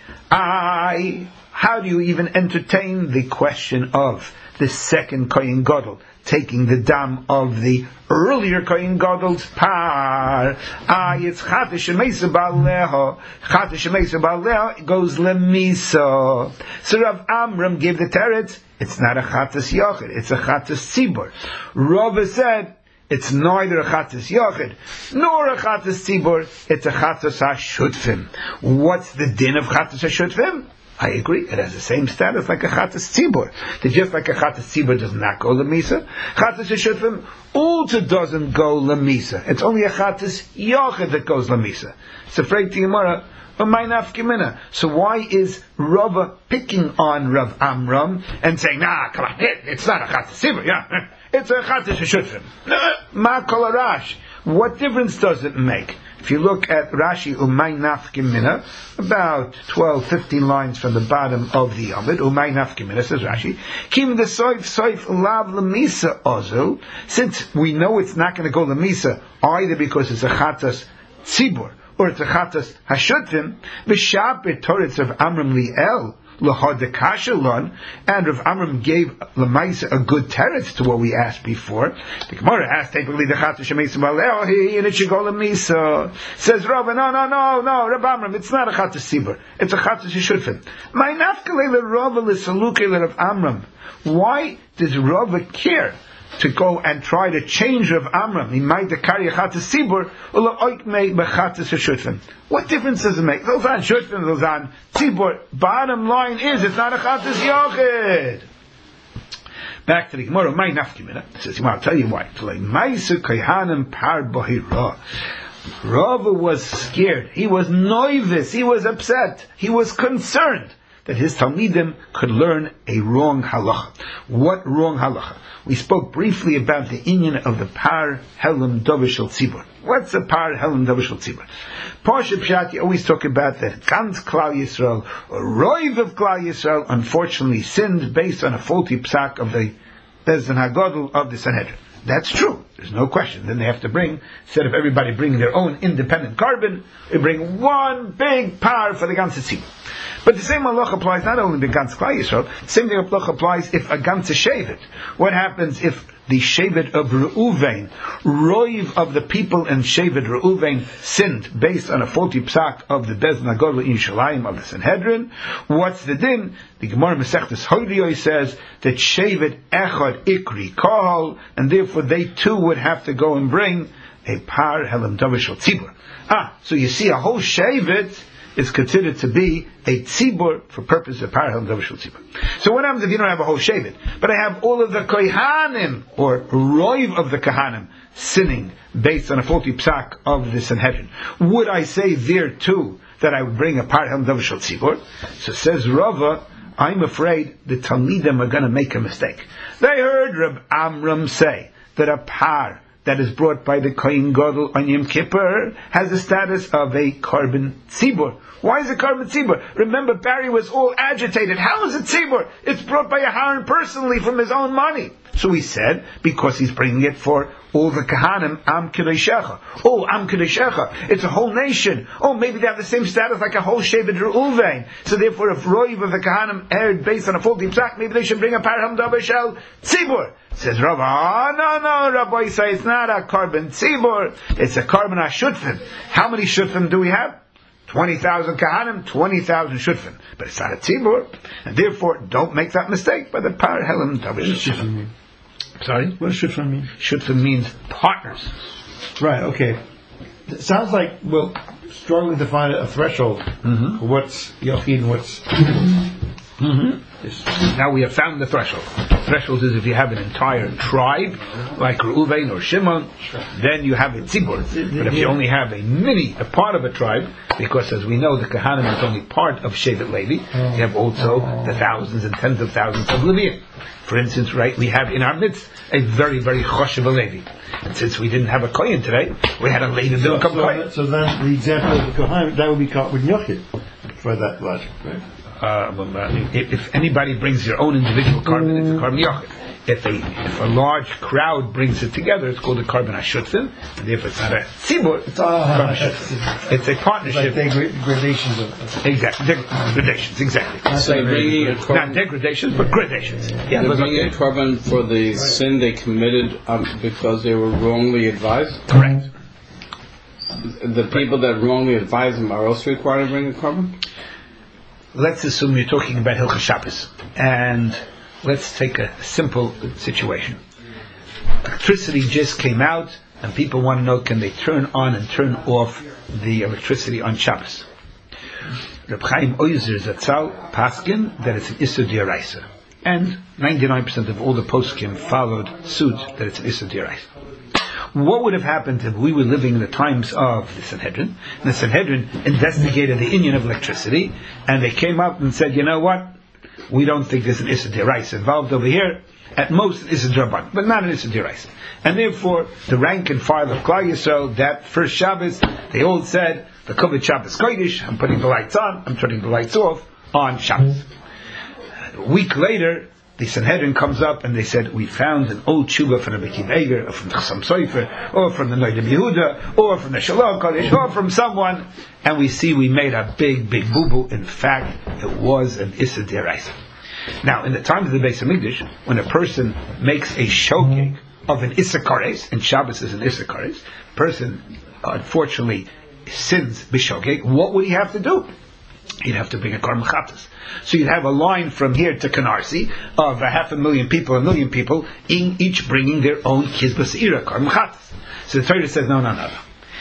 I, how do you even entertain the question of the second Kohen Gadol taking the dam of the earlier Kohen Gadol's par? Ah, it's chatas shemeisa ba'aleho. Chatas shemeisa ba'aleho goes lemisa. So Rav Amram gave the teretz. It's not a chatas yachid. It's a chatas tzibur. Rava said, it's neither a chatas yachid nor a chatas tzibur. It's a chatas hashutfim. What's the din of chatas hashutfim? I agree. It has the same status like a chatas tzibur. Just like a chatas tzibur does not go lemisa, chatas shutfim also doesn't go lemisa. It's only a chatas yochid that goes lemisa. It's afraid to Gemara. So why is Rava picking on Rav Amram and saying, nah, come on, it, it's not a chatas tzibur, yeah, it's a chatas shutfim. Ma kol arash. What difference does it make? If you look at Rashi, Umay Nafkim Mina, about twelve, fifteen lines from the bottom of the Yomid, Umay Nafkim Mina, says Rashi, Kim the Soif Soif Lav Lemisa Ozu, since we know it's not going to go Lemisa, either because it's a Chatas Tzibur, or it's a Chatas Hashutim, V'shapir Toretz of Amram Li'el, and Rav Amram gave Lamaisa a good teretz to what we asked before. The Gemara asked typically the Chatas Shemesim Alehi and it should go Lamisa. Says Rav, no, no, no, no, Rav Amram, it's not a Chatas Sibur, it's a Chatas Yeshutfin. My nafkalei Rav l'salukei Rav Amram. Why does Rav care to go and try to change Rav Amram? He might carry a Chatas Sibur or oikmei b'Chatas Yeshutfin. What difference does it make? Those on Shutfin, those on Tzibur. Bottom line is, it's not a Chatas Yochid. Back to the Gemara, my nafkimina. It says, I'll tell you why. Rava was scared. He was novice. He was upset. He was concerned that his Talmidim could learn a wrong halacha. What wrong halacha? We spoke briefly about the inyan of the par helam dovishal tzibur. What's the par helam dovishal tzibur? Parsha Pshat, you always talk about the Gans Klal Yisrael, or Roiv of Klal Yisrael, unfortunately sinned based on a faulty psak of the Bezdin HaGadol of the Sanhedrin. That's true. There's no question. Then they have to bring, instead of everybody bringing their own independent carbon, they bring one big par for the Gans Tzibur. But the same halacha applies not only to Gans Klal Yisrael, the same thing applies if a Gans Shevet. What happens if the Shevet of Reuven, Roiv of the people in Shevet Reuven, sinned based on a faulty psak of the Bezdin HaGadol in Yerushalayim of the Sanhedrin? What's the din? The Gemara Masechtas Hoydiyoi says that Shevet Echad Ikri Kohol, and therefore they too would have to go and bring a par helam davishal tzibur. Ah, so you see a whole Shevet is considered to be a tzibur for purpose of par helam davishal tzibur. So what happens if you don't have a whole shevet, but I have all of the kohanim, or roiv of the kohanim, sinning based on a faulty psak of the Sanhedrin? Would I say there too that I would bring a par helam davishal tzibur? So says Rava, I'm afraid the Talmidim are going to make a mistake. They heard Reb Amram say that a par that is brought by the Kohen Gadol on Yom Kippur has the status of a carbon tzibur. Why is it carbon tzibur? Remember, Barry was all agitated. How is it tzibur? It's brought by Aharon personally from his own money. So he said, because he's bringing it for all the Kahanim, Am Kedeshecha. Oh, Am Kedeshecha. It's a whole nation. Oh, maybe they have the same status like a whole Shevet Reuven. So therefore, if Roiv of the Kahanim erred based on a faulty psak, maybe they should bring a Parham Dabashel Tzibur. Says Rabbi, oh, no, no, Rabbi say it's not a carbon Tzibur. It's a carbon Ashutfim. How many Shutfim do we have? twenty thousand Kahanim, twenty thousand Shutfim. But it's not a Tzibur. And therefore, don't make that mistake by the Par Helam Dabashel. Sorry? What does Shutfim mean? Shutfim means partners. Right, okay. It sounds like we're struggling to find a threshold mm-hmm. for what's Yochid and what's... Mm-hmm. Now we have found the threshold. The threshold is if you have an entire tribe, like Reuven or Shimon, then you have a tzibur. But if you only have a mini, a part of a tribe, because as we know, the Kahanim is only part of Shevet Levi, you have also the thousands and tens of thousands of Leviim. For instance, right, we have in our midst a very, very choshev Levi. And since we didn't have a Kohen today, we had a Levi so, Bilkam so, Kohen. So then the example of the Kohen, that would be caught with Yochid for that logic, right? Uh, well, uh, if, if anybody brings their own individual carbon, it's a carbon yochid. If a if a large crowd brings it together, it's called a carbon ashutfin. And if it's not a tzibur, it's, uh, it's a partnership. Like gradations of exactly Deg- gradations, exactly. So they're bringing a carbon, not degradations, but gradations. Yeah, they're bringing a carbon for the sin they committed um, because they were wrongly advised. Correct. The people that wrongly advised them are also required to bring a carbon. Let's assume you're talking about Hilchos Shabbos, and let's take a simple situation. Electricity just came out, and people want to know, can they turn on and turn off the electricity on Shabbos? Reb Chaim Oizer Zatzal Paskin that it's an Issa D'Oraisa. And ninety-nine percent of all the poskim followed suit that it's an Issa D'Oraisa. What would have happened if we were living in the times of the Sanhedrin? And the Sanhedrin investigated the inyan of electricity, and they came up and said, you know what? We don't think there's an Issa D'Oraisa involved over here. At most, it's a Draban, but not an Issa D'Oraisa. And therefore, the rank and file of Klal Yisrael, that first Shabbos, they all said, the Kavod Shabbos Kodesh, I'm putting the lights on, I'm turning the lights off on Shabbos. A week later, the Sanhedrin comes up and they said, we found an old tshuva from the Akiva Eiger, or from the Chassam Sofer, or from the Noidem Yehuda, or from the Shalom Kodesh, or from someone, and we see we made a big, big boo-boo. In fact, it was an Issa D'Oraisa. Now, in the time of the Beis HaMikdash, when a person makes a shogeg of an Issa Kares, and Shabbos is an Issa Kares, person, unfortunately, sins b'shogeg, what would he have to do? He'd have to bring a Korban Chatas. So you'd have a line from here to Canarsie of a half a million people, a million people, in each bringing their own Kizbas Ira, Korban Chatas. So the Torah says, no, no, no, no.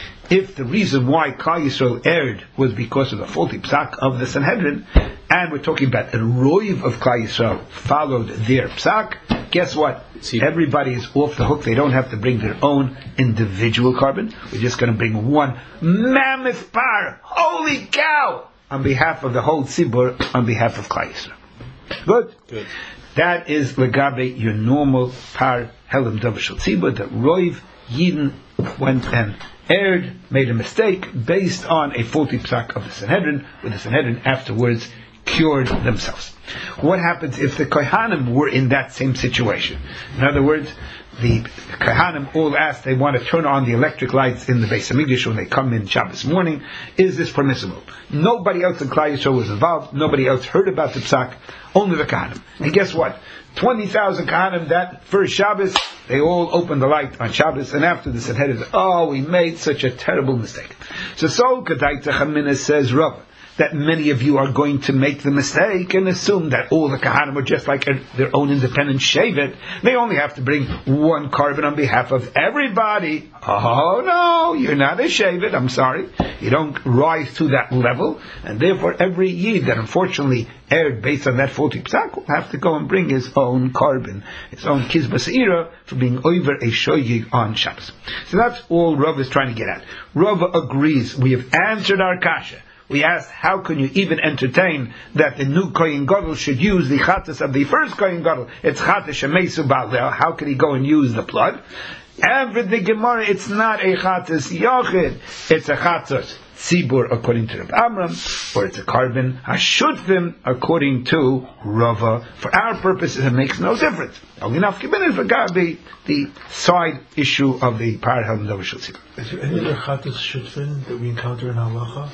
If the reason why Klal Yisrael erred was because of the faulty psak of the Sanhedrin, and we're talking about a roiv of Klal Yisrael followed their psak, guess what? See, everybody is off the hook. They don't have to bring their own individual carbon. We're just going to bring one mammoth par. Holy cow! On behalf of the whole tzibur, on behalf of Klal Yisrael. Good? Good. That is legabe your normal par helam davashal tzibur. That roiv Yidden went and erred, made a mistake based on a faulty psak of the Sanhedrin, where the Sanhedrin afterwards cured themselves. What happens if the Kohanim were in that same situation? In other words, the Kohanim all asked, they want to turn on the electric lights in the Beis HaMikdash when they come in Shabbos morning. Is this permissible? Nobody else in Klal Yisrael was involved. Nobody else heard about the psak. Only the Kohanim. And guess what? twenty thousand Kohanim that first Shabbos, they all opened the light on Shabbos, and after the Sanhedrin, oh, we made such a terrible mistake. So, so Kedai Techamina says, Rav, that many of you are going to make the mistake and assume that all the Kohanim are just like their own independent shevet. They only have to bring one carbon on behalf of everybody. Oh no, you're not a shevet, I'm sorry. You don't rise to that level, and therefore every Yid that unfortunately erred based on that faulty psak will have to go and bring his own carbon, his own kizbas ira, for being over a shoyig on Shabbos. So that's all Rav is trying to get at. Rav agrees. We have answered our kasha. We asked, how can you even entertain that the new Kohen Gadol should use the chatas of the first Kohen Gadol? It's chatas shemesu ba'aleh. How can he go and use the blood? And with the Gemara, it's not a chatas yochid. It's a chatas tzibur according to Reb Amram, or it's a carbon hashutfim according to Rava. For our purposes, it makes no difference. Only enough given is the the side issue of the parahel and davashul tzibur. Is there any other chatas shutfin that we encounter in halacha?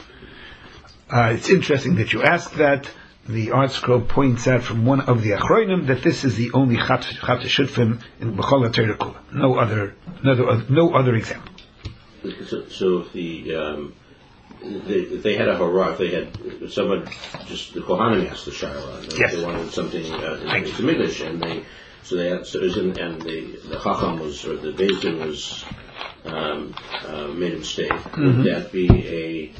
Uh, it's interesting that you ask that. The Art Scroll points out from one of the Achronim that this is the only Chat Shutfim in B'chol HaTorah Kula. No other, no, no other example. So, so if the um, they, if they had a hurrah, if they had someone just the Kohanim asked the Shaila, yes. They wanted something uh, in the Mikdash, and they so they had, so and the the Chacham was or the Beis Din was um, uh, made a mistake. Mm-hmm. Would that be a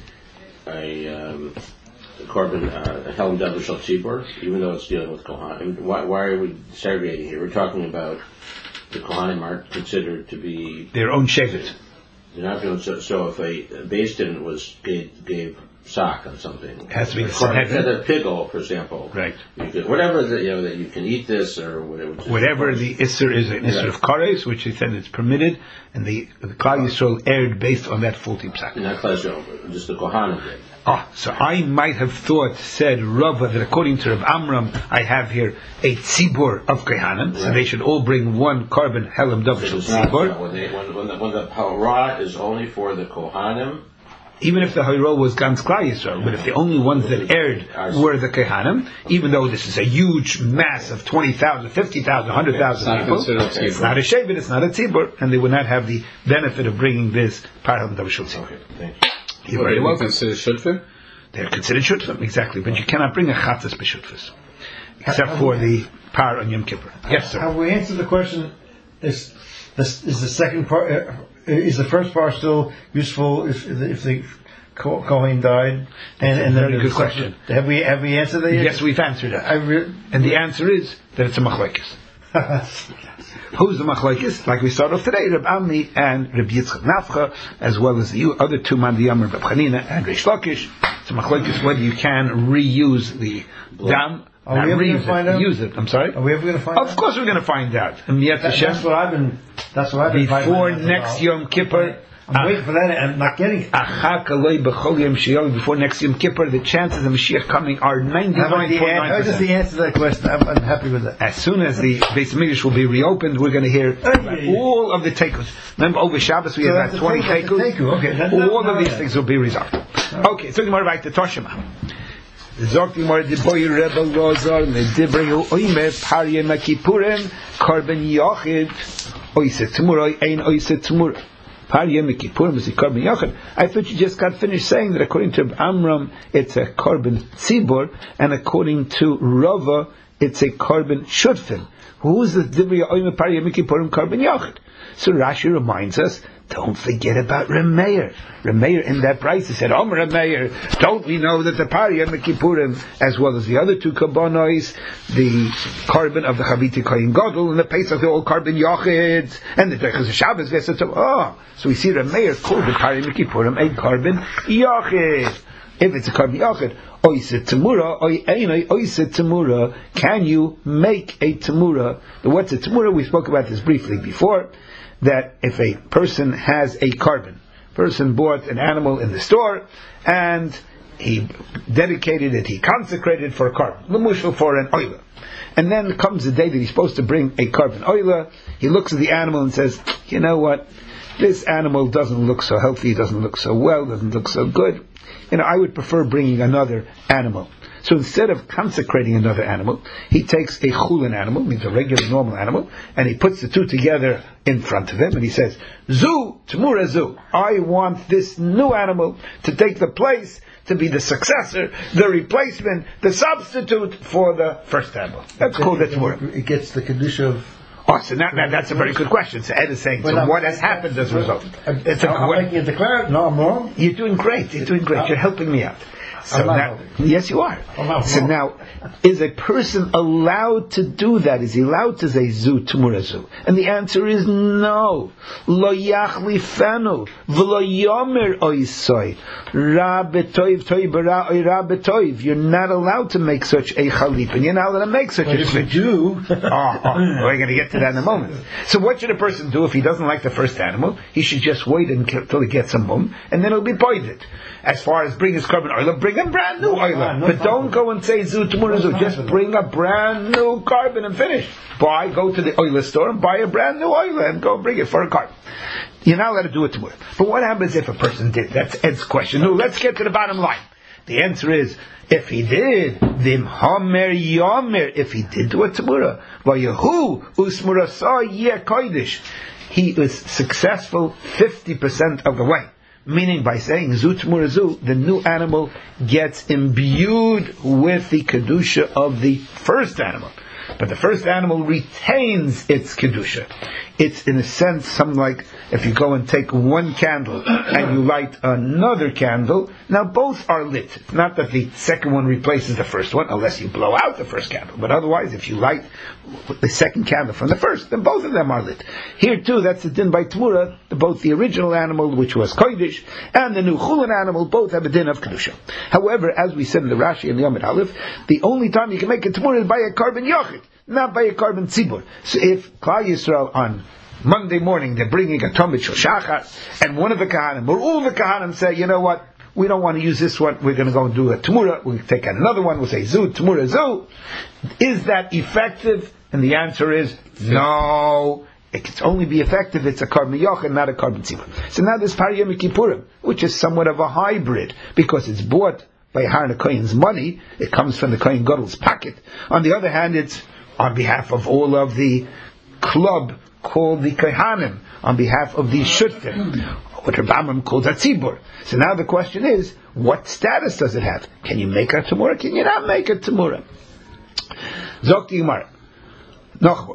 a um, carbon uh, Helm Davish Tzibur, even though it's dealing with Kohanim? Why, why are we segregating here? We're talking about the Kohanim aren't considered to be their own shevet. They're not doing so. So if a Beis Din was gave, gave sock on something, it has to be the Sanhedrin. A pickle, for example, right? You could, whatever that you know that you can eat this or whatever. Whatever the isser is an isser right. of kares, which he said it's permitted, and the the Klal Yisrael erred based on that faulty psak. Not Klal Yisrael, just the Kohanim did. Ah, so I might have thought, said Rava, that according to Rav Amram, I have here a tzibur of Kohanim, right. So they should all bring one carbon helam davish tzibur. When, they, when, when the, when the hara is only for the Kohanim, even if the hara was gans Klal Yisrael, but if the only ones that erred were the Kohanim, even though this is a huge mass of twenty thousand, fifty thousand, one hundred thousand people, it's not a shevet, it's not a tzibur, and they would not have the benefit of bringing this parhelam davish tzibur. Okay, thank you. You're very welcome. Considered shutfim? They're considered shutfim, exactly. But you cannot bring a chatas b'shutfis, except for the par on Yom Kippur. Yes, sir. Have we answered the question? Is is the second part? Uh, is the first part still useful if if the Kohen died, and, and very good question. Have we have we answered that yet? Yes, we've answered it. Re- and the answer is that it's a machlekes. Who's the machlekes? Like we start off today, Reb Amni and Reb Yitzchak Nafcha, as well as the other two Mandiyam, Reb Chanina and Reish Lakish. It's a machlekes whether you can reuse the dam. Are we ever going to find out? Use it. I'm sorry. Are we ever going to find of out? Of course, we're going to find out. And yet, that, that's what I've been. That's what I've been. Before next Yom Kippur. I'm waiting for that. I'm not getting it. Before next Yom Kippur, the chances of Mashiach coming are ninety-nine point nine percent. How does the answer to that question? I'm, I'm happy with that. As soon as the Beis Hamikdash will be reopened, we're going to hear oh, yeah, yeah. all of the takeos. Remember, over Shabbos we so had about twenty takeos. Take okay. That, all that, of these that. things will be resolved. Okay, so more back to Toshima. Zokti more the boy rebel Lazar and the bring oime parye makipuren karben yachid oise tmura ein oise tmura parye makipuren is a karben yachid. I thought you just got finished saying that according to Amram it's a karben tzibur and according to Rava it's a karben shutfin. Who is the divrei oime parye makipuren karben yachid? So Rashi reminds us, don't forget about Remeir. Remeir in that price, he said, Om Remeir, don't we know that the Parya and the Kippurim, as well as the other two Kabbonos, the carbon of the Chaviti Kohen Gadol, and the Pesach, they're all carbon Yochids, and the Dechaz Shabbos, oh, so we see Remeir called the Parya and the Kippurim a carbon Yochid. If it's a carbon Yochid, Oiset Tamura, Oi Einoi, Oiset Tamura, can you make a Tamura? What's a Tamura? We spoke about this briefly before. That if a person has a carbon, person bought an animal in the store and he dedicated it, he consecrated it for a carbon, l'mushel for an oila, and then comes the day that he's supposed to bring a carbon oila, he looks at the animal and says, you know what, this animal doesn't look so healthy, doesn't look so well, doesn't look so good, you know, I would prefer bringing another animal. So instead of consecrating another animal, he takes a chulin animal, means a regular normal animal, and he puts the two together in front of him, and he says, Zu, Tamura Zu, I want this new animal to take the place, to be the successor, the replacement, the substitute for the first animal. That's it, called the Tamura. It gets the condition of... Oh, so now, now that's a very good question. So Ed is saying, so what has happened as a result? It's a, I'm making it declare. No, I'm wrong. You're doing great. You're doing great. You're helping me out. So now, yes, you are. So now, is a person allowed to do that? Is he allowed to say zu tamura zu? And the answer is no. Lo yachlifenu v'lo yomer oisoi ra betoiv toiv bara oi ra betoiv. You're not allowed to make such a chalip, and you're not allowed to make such but a if you do, oh, oh, we're going to get to that in a moment. So what should a person do if he doesn't like the first animal? He should just wait until he gets a mum, and then he'll be poided. As far as bring his carbon oil, bring a brand new oil. No, no, but don't go and say zu tamura zu. Just bring a brand new carbon and finish. Buy, go to the oil store and buy a brand new oil and go bring it for a carbon. You're not allowed to do it tamura. But what happens if a person did? That's Ed's question. No, let's get to the bottom line. The answer is, if he did, vim hamer yomer, if he did do a tamura, vayahu usmurasa yeh kodesh, he was successful fifty percent of the way. Meaning by saying zu tamura zu, the new animal gets imbued with the kedusha of the first animal. But the first animal retains its kedusha. It's in a sense something like if you go and take one candle and you light another candle, now both are lit. It's not that the second one replaces the first one, unless you blow out the first candle. But otherwise, if you light the second candle from the first, then both of them are lit. Here too, that's the din by Tamura, both the original animal, which was Kodesh, and the new Chulin animal, both have a din of Kedusha. However, as we said in the Rashi and the Yomid Aleph, the only time you can make a Tamura is by a carbon Yochid, not by a carbon Tzibur. So if Klal Yisrael on Monday morning they're bringing a Tomid Shel Shachar, and one of the Kahanim, or all the Kahanim say, you know what, we don't want to use this one, we're going to go and do a Tamura, we'll take another one, we'll say Zu, Tamura, Zu. Is that effective? And the answer is no. It can only be effective if it's a carbon yochid, not a carbon tzibur. So now there's Parya Mikipurim, which is somewhat of a hybrid, because it's bought by Harna Kohen's money, it comes from the Kohen Gadol's pocket. On the other hand, it's on behalf of all of the club called the Kohanim, on behalf of the Shutfim, what Rabbanim called a tzibur. So now the question is, what status does it have? Can you make a tamura? Can you not make a tamura? Zok the Gemara. Nochbol.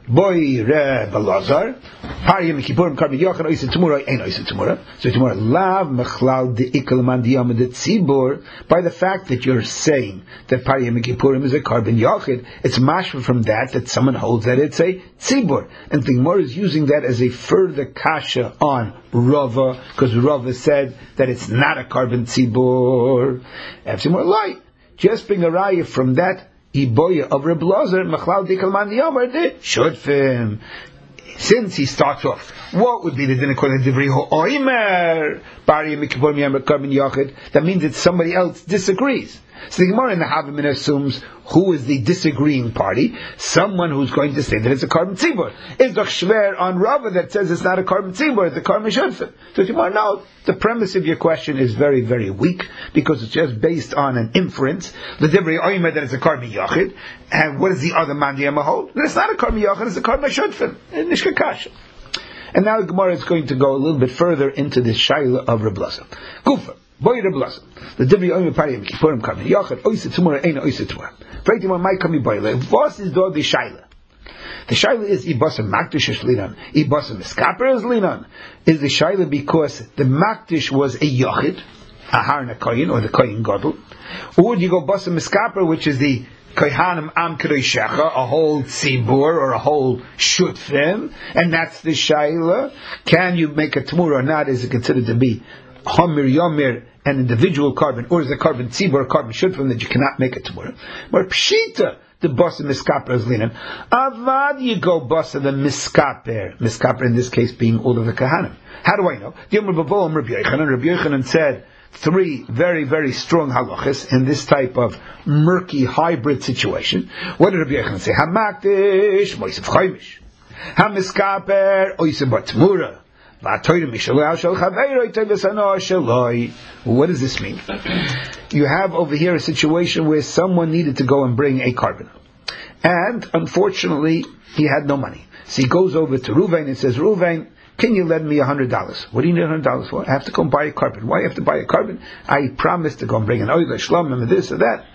Boy Reb Elazar, Pariyim Kippurim Karban Yachid Oisei Tumura Ein Oisei Tumura. So Tumura Lav Mechlal De Ikal Man Diyam De Tzibur. By the fact that you're saying that Pariyim Kippurim is a Karban Yachid, it's mashma from that that someone holds that it's a Tzibur, and the Gemara is using that as a further kasha on Rava, because Rava said that it's not a Karban Tzibur. Have more light. Just bring a raya from that. Iboya of Reb Elazar, Machlal Dikal Man Diyamar De Shudfim. Since he starts off, what would be the din according to Divrei Ha'omer? Bari Mikipur Miyamar Karban Yachid. That means that somebody else disagrees. So the Gemara in the Havamina assumes who is the disagreeing party? Someone who's going to say that it's a Karban Tzibur. Is doch shver on Rava that says it's not a Karban Tzibur, it's a Karban Shudfim. So the Gemara, no, the premise of your question is very, very weak, because it's just based on an inference. The Divrei Ha'omer that it's a Karban Yachid, and what is the other man Diyama hold? That it's not a Karban Yachid, it's a Karban Shudfim. Nishka Kasha. And now the Gemara is going to go a little bit further into this Shaila of Reb Elazar. Gufa. Boy Reb Elazar, the Divrei Ha'omer Pariyim Kippurim Karban Yachid Oisei Tumura Ein Oisei Tumura. Fragment one might come in boile. What is the Shaila? The Shaila is Ibasa Makdish is Linan, Ibasa Miskaper is Linan. Is the Shaila because the Makdish was a Yachid, a Harna Koyin or the Koyin Gadol, or do you go Basa Miskaper, which is the Kohanim Am Kedoishecha, a whole tzibur or a whole shutfim, and that's the Shaila. Can you make a Tumura or not? Is it considered to be Hamir Yomir, an individual carbon, or is a carbon tzibur, a carbon shutfim that you cannot make a Tumura? But Pshita, the boss of miskaper is linan. Avad you go boss of the miskaper. Miskaper in this case being all of the kahanim. How do I know? The Yom Rabbi Yochanan, Rabbi Yochanan said three very, very strong halachas in this type of murky hybrid situation. What did Rabbi Yochanan say? Hamakdish, moisef chaimish. Hamiskaper, oisem batmura. What does this mean? You have over here a situation where someone needed to go and bring a carbon, and unfortunately he had no money. So he goes over to Ruvain and says, Ruvain, can you lend me a hundred dollars? What do you need a hundred dollars for? I have to go and buy a carbon. Why do you have to buy a carbon? I promised to go and bring an oil, shlom, and this or that.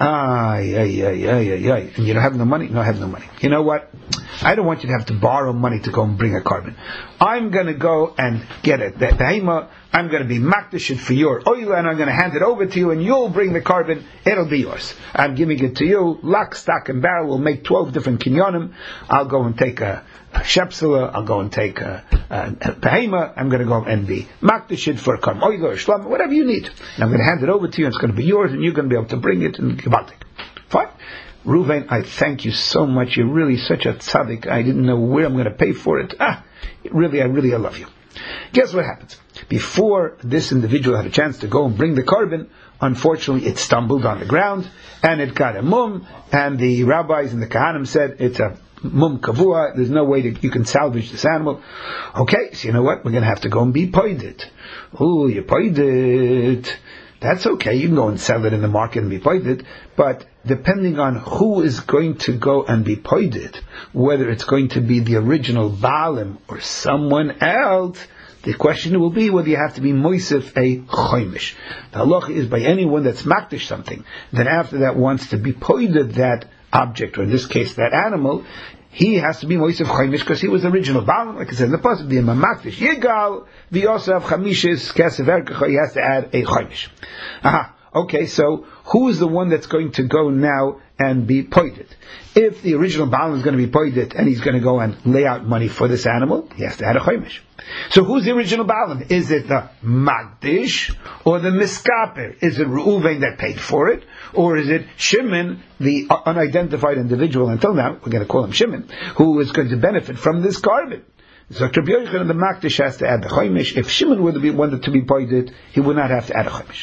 Ay, ay, ay, ay, ay, ay. And you don't have no money? No, I have no money. You know what? I don't want you to have to borrow money to go and bring a carbon. I'm going to go and get it. The behema, I'm going to be makdish it for your oil, and I'm going to hand it over to you, and you'll bring the carbon. It'll be yours. I'm giving it to you. Lock, stock, and barrel. We'll make twelve different kinyonim. I'll go and take a, a shepsula. I'll go and take a, a, a behema. I'm going to go and be makdish it for a carbon oil or shlam, whatever you need. And I'm going to hand it over to you, and it's going to be yours, and you're going to be able to bring it and give it. Fine. Ruvain, I thank you so much. You're really such a tzaddik. I didn't know where I'm going to pay for it. Ah, really, I really, I love you. Guess what happens? Before this individual had a chance to go and bring the carbon, unfortunately it stumbled on the ground, and it got a mum, and the rabbis and the kahanim said, it's a mum kavua, there's no way that you can salvage this animal. Okay, so you know what? We're going to have to go and be poided. Oh, you poided. That's okay, you can go and sell it in the market and be poided, but depending on who is going to go and be poided, whether it's going to be the original Baalim or someone else, the question will be whether you have to be moisef a choimish. The halacha is by anyone that's makdish something, then after that wants to be poided that object, or in this case that animal, he has to be moisef choimish because he was the original Baalim. Like I said in the pasuk, the makdish yigal v'yosav chamishis kesef erkecha, he has to add a choimish. Aha. Okay, so who is the one that's going to go now and be poided? If the original Baalim is going to be poided and he's going to go and lay out money for this animal, he has to add a choimish. So who's the original Baalim? Is it the Magdish or the Miskaper? Is it Reuven that paid for it? Or is it Shimon, the unidentified individual until now, we're going to call him Shimon, who is going to benefit from this carbon? So Rabbi Yochanan, the Magdish has to add the choimish. If Shimon would be wanted to be poided, he would not have to add a choimish.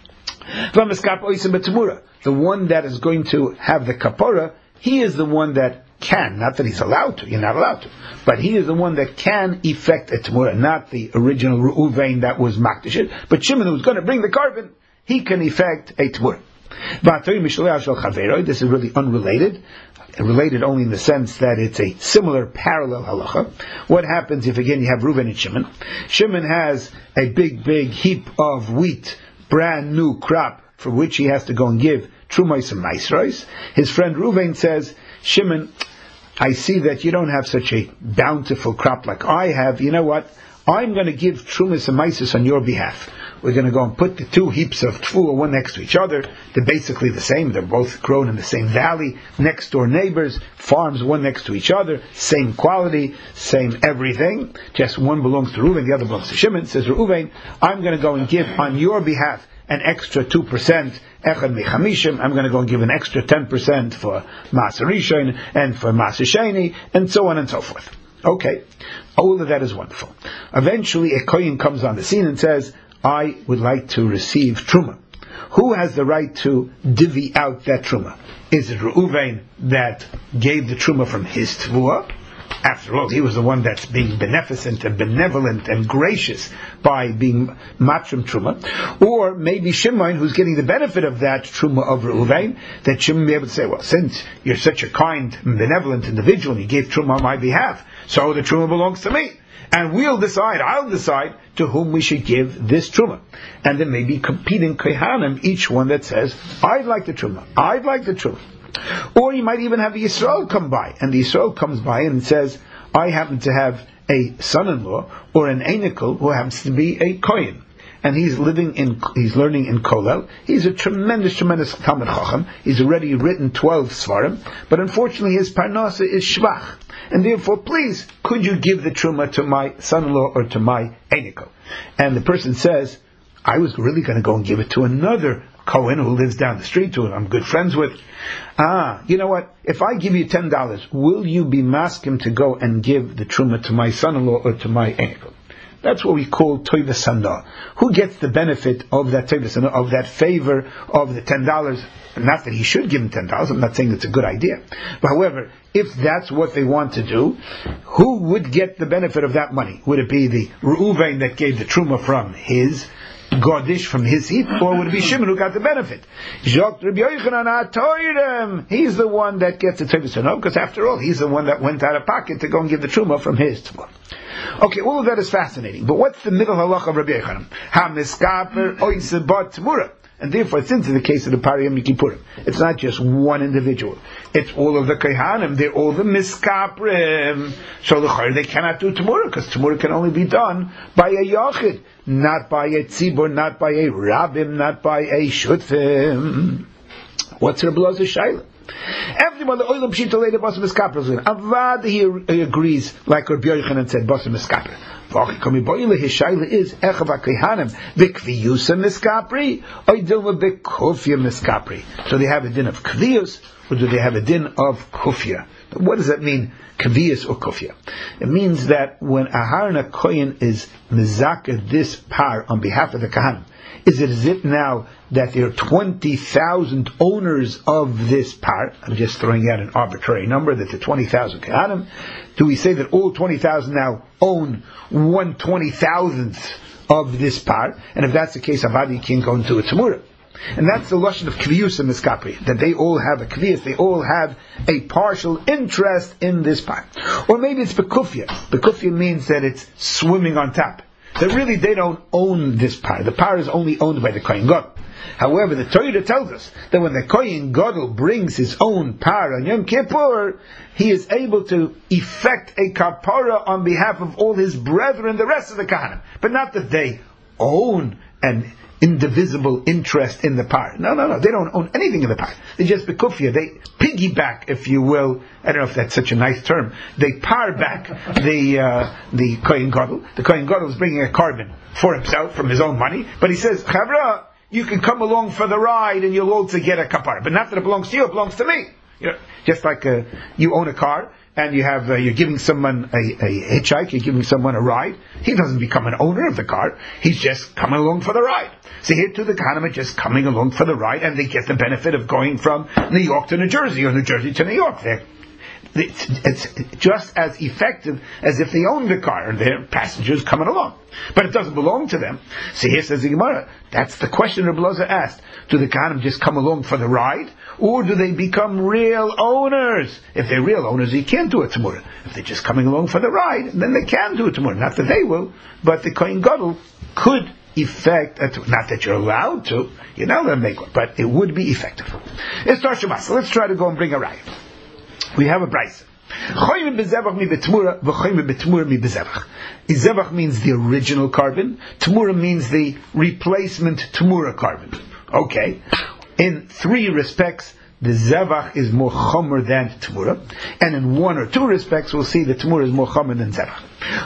The one that is going to have the kapora, he is the one that can, not that he's allowed to, you're not allowed to, but he is the one that can effect a temura, not the original Reuven that was makdish, but Shimon, who's going to bring the carbon, he can effect a temura. This is really unrelated, related only in the sense that it's a similar parallel halacha. What happens if again you have Reuven and Shimon? Shimon has a big, big heap of wheat, brand new crop, for which he has to go and give trumos and maisros. His friend Reuven says, Shimon, I see that you don't have such a bountiful crop like I have. You know what? I'm going to give Trumas and Maisis on your behalf. We're going to go and put the two heaps of tefillah one next to each other. They're basically the same. They're both grown in the same valley, next door neighbors, farms one next to each other, same quality, same everything. Just one belongs to Reuven, the other belongs to Shimon. Says Reuven, I'm going to go and give on your behalf an extra two percent. Echad mechamishim. I'm going to go and give an extra ten percent for Maser Rishon and for Maser Sheni, and so on and so forth. Okay, all of that is wonderful. Eventually, a kohen comes on the scene and says, I would like to receive truma. Who has the right to divvy out that truma? Is it Reuven that gave the truma from his tevuah? After all, he was the one that's being beneficent and benevolent and gracious by being matrim truma. Or maybe Shimon, who's getting the benefit of that truma of Reuven, that Shimon be able to say, well, since you're such a kind and benevolent individual and you gave truma on my behalf, so the truma belongs to me. And we'll decide, I'll decide to whom we should give this truma. And there may be competing kohanim, each one that says, I'd like the truma, I'd like the truma. Or you might even have the Yisrael come by, and the Yisrael comes by and says, I happen to have a son-in-law or an einikol who happens to be a kohen, and he's living in, he's learning in Kolel. He's a tremendous, tremendous Talmid Chacham. He's already written twelve svarim, but unfortunately his parnasa is shvach, and therefore, please, could you give the truma to my son-in-law or to my einikol? And the person says, I was really going to go and give it to another Cohen who lives down the street, who I'm good friends with. Ah, you know what? If I give you ten dollars, will you be maskim to go and give the truma to my son-in-law or to my einikol? That's what we call toivas hana. Who gets the benefit of that toivas hana, of that favor of the ten dollars? Not that he should give him ten dollars. I'm not saying it's a good idea. But however, if that's what they want to do, who would get the benefit of that money? Would it be the Reuven that gave the truma from his Godish, from his heap, or would it be Shimon who got the benefit? He's the one that gets the Tevis Hana, because after all, he's the one that went out of pocket to go and give the Truma from his Truma. Okay, all of that is fascinating, but what's the middle halacha of Rabbi Yochanan? Ha-miskaper oisebat tmura. And therefore, it's into the case of the Pariyim Yom. It's not just one individual. It's all of the Kohanim. They're all the Miskaprim. So the they cannot do Tamura, because Tamura can only be done by a Yachid, not by a Tzibur, not by a Rabbim, not by a Shutfim. What's Rabbi Elazar Shaila? Everyone, the Oilam Pshita later, Basim Miskaprim. Avad, he agrees, like Rabbi Yochanan said, Basim Miskaprim. His shaila is echav hakohanim v'kviyusa miskapri or dilma b'kufya miskapri. So they have a din of kviyus, or do they have a din of kufya? What does that mean, kviyus or kufya? It means that when Aharon HaKohen is mizaka this par on behalf of the kahanim, is it is it now that there are twenty thousand owners of this par? I'm just throwing out an arbitrary number, that there are twenty thousand kahanim. Do we say that all twenty thousand now own one twenty thousandth of this par? And if that's the case, Avadi can't go into a Tamura. And that's the lashon of Kviyus and Miskapri, that they all have a Kviyus, they all have a partial interest in this par. Or maybe it's Bekufya. Bekufya means that it's swimming on top. That really they don't own this par. The par is only owned by the Kohen Gadol. However, the Torah tells us that when the Kohen Gadol brings his own par on Yom Kippur, he is able to effect a kapara on behalf of all his brethren, the rest of the Kohanim. But not that they own an indivisible interest in the par. No, no, no. They don't own anything in the par. They just bekufia. They piggyback, if you will. I don't know if that's such a nice term. They par back the uh, the Kohen Gadol. The Kohen Gadol is bringing a carbon for himself from his own money, but he says, Chavra, you can come along for the ride and you'll also get a kapara. But not that it belongs to you, it belongs to me. You know, just like uh, you own a car and you have uh, you're giving someone a, a hitchhike, you're giving someone a ride. He doesn't become an owner of the car. He's just coming along for the ride. So here too, the Kohanim are just coming along for the ride, and they get the benefit of going from New York to New Jersey or New Jersey to New York. They're, it's, it's just as effective as if they own the car and their passengers coming along. But it doesn't belong to them. So here says the Gemara, that's the question Rabbi Elazar asked. Do the Kohanim just come along for the ride? Or do they become real owners? If they're real owners, you can't do a Tamura. If they're just coming along for the ride, then they can do a Tamura. Not that they will, but the Kohen Gadol could effect a Tamura. Not that you're allowed to, you're not allowed to make one, but it would be effective. Let's start Shabbat. So let's try to go and bring a raya. We have a brayso. Zevach means the original carbon. Temura means the replacement temura carbon. Okay. In three respects, the Zevach is more chomer than Temura, and in one or two respects, we'll see that Temura is more chomer than Zevach.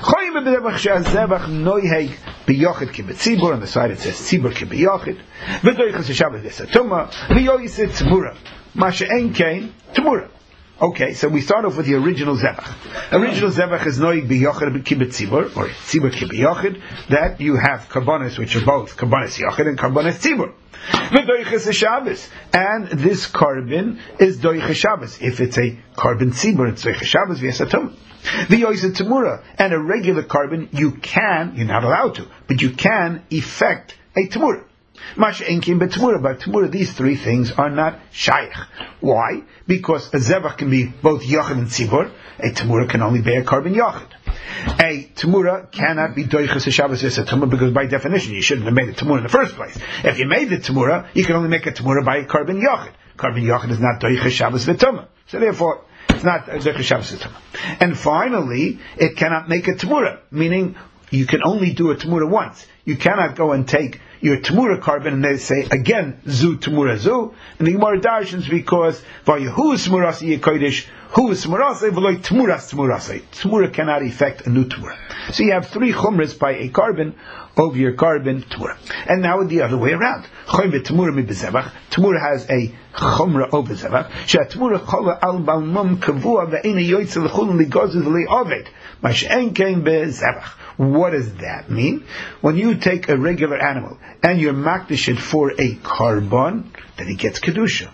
On the side it says Tzibur Kibiyochid, V'doichas Hashabbos V'esatuma, V'yoyisid Temura, Masha Ein Kain Temura. Okay, so we start off with the original Zevach. Original Zevach is Noig Biyochid Kibbutz Tzibur, or Tzibur Kibiyochid, that you have Karbonis, which are both Karbonis Yochid and Karbonis Tzibur. V'doiches Shabbos, and this carbon is doiches Shabbos. If it's a carbon tzibur, it's doiches Shabbos v'yasatum. V'yoyzet temura, and a regular carbon, you can, you're not allowed to, but you can effect a temura. Masha enkim betemura, but temura, these three things are not shaykh. Why? Because a zevach can be both yochid and tzibur. A temura can only bear carbon yochid. A temura cannot be doiches Shabbos v'yasatum, because by definition you shouldn't have made a temura in the first place. If you made the temura, you can only make a temura by carbon yochid. Carbon yochid is not doiches Shabbos v'yasatum. So therefore, it's not doiches Shabbos v'yasatum. And finally, it cannot make a temura, meaning you can only do a temura once. You cannot go and take your temura carbon and they say again zu temura zu, and the Gemara darshans because vayahu smurasi yekodesh hu smurasi v'loy temuras temurasi. Temura cannot effect a new temura. So you have three chumras by a carbon over your carbon temura. And now the other way around. Temura mi bezevach. Temura has a chumra over zevach. Sha temura chola al balmum kavua ve'ena yoytze l'chulun ligozu v'lei oved. Mash'en kein bezevach. What does that mean? When you take a regular animal and you're makdish it for a carbon, then it gets kedusha,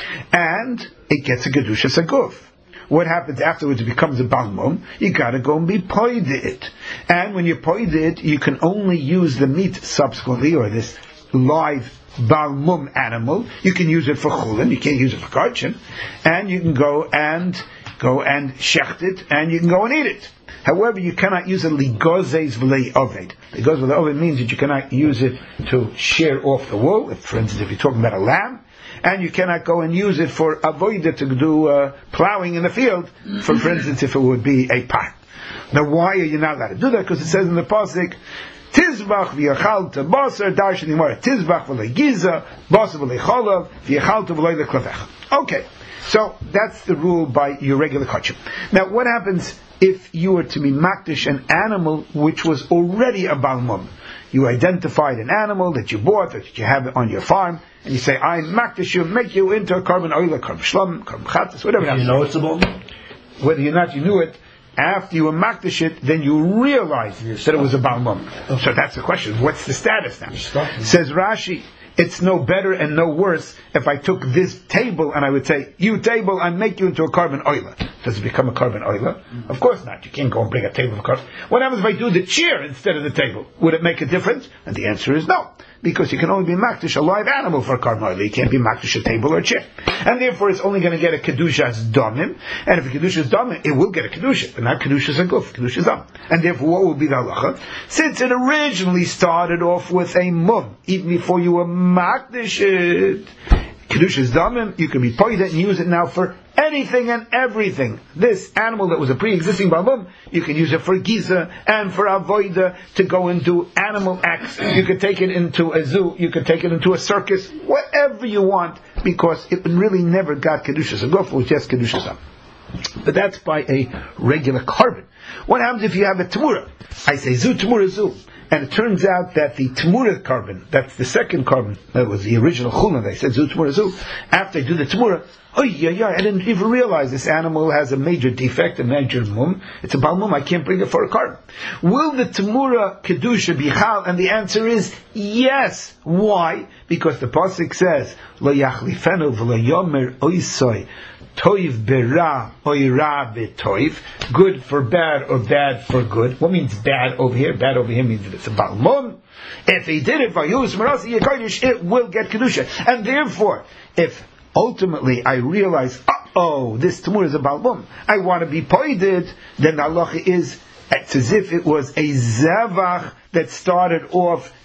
and it gets a kedusha saguf. What happens afterwards? It becomes a balmum. You got to go and be poid it, and when you poid it, you can only use the meat subsequently, or this live balmum animal. You can use it for chulin. You can't use it for karchin, and you can go and go and shecht it, and you can go and eat it. However, you cannot use it ligozes v'lei oved. Ligozes v'lei oved means that you cannot use it to shear off the wool. If, for instance, if you're talking about a lamb, and you cannot go and use it for avoida to do uh, plowing in the field. For, for instance, if it would be a pot. Now, why are you not allowed to do that? Because it says in the pasuk, Tizbach v'yachalta basar darshan imara tizbach v'lei giza basar v'lei cholav v'yachalta v'lei leklavech. Okay, so that's the rule by your regular kachim. Now, what happens if you were to be makdish an animal which was already a balmum? You identified an animal that you bought, that you have on your farm, and you say, I makdish you, make you into a carbon oila, carbon shlam, carbon chatas, whatever. You know it's a balmum? Whether or not you knew it, after you were makdish it, then you realized that it was a balmum. Okay. So that's the question. What's the status now? Says Rashi, it's no better and no worse if I took this table and I would say, you table, I make you into a carbon oila. Does it become a carbon oila? Mm-hmm. Of course not. You can't go and bring a table of carbon. What happens if I do the chair instead of the table? Would it make a difference? And the answer is no. Because you can only be makdish a live animal for a carbon oila. You can't be makdish a table or a chair. And therefore it's only going to get a kedusha's damim. And if a kedusha's damim, it will get a kedusha. But not kedusha's a guf, kedusha's dam. And therefore what will be the halacha? Since it originally started off with a mum, even before you were makdish it, kedusha's damim, you can be poida and use it now for anything and everything. This animal that was a pre-existing balmum, you can use it for giza and for avoida to go and do animal acts. You could take it into a zoo, you could take it into a circus, whatever you want, because it really never got kedushas aguf, it was just kedushas am. But that's by a regular carbon. What happens if you have a temura? I say zoo, temura, zoo. And it turns out that the temura carbon, that's the second carbon, that was the original chulin, they said zu, temura, zu. After they do the temura, oh yeah, yeah, I didn't even realize this animal has a major defect, a major mum. It's a balmum, I can't bring it for a carbon. Will the temura kedusha be chal? And the answer is yes. Why? Because the pasuk says, lo yachlifenu v'lo yomer oisoi. Toiv bera oira betoiv, good for bad or bad for good. What means bad over here? Bad over here means that it's a balmum. If he did it for Yus Marasi Yekodesh, it will get kedusha. And therefore, if ultimately I realize, oh, this temura is a balmum, I want to be poided, then the halacha is it's as if it was a zevach that started off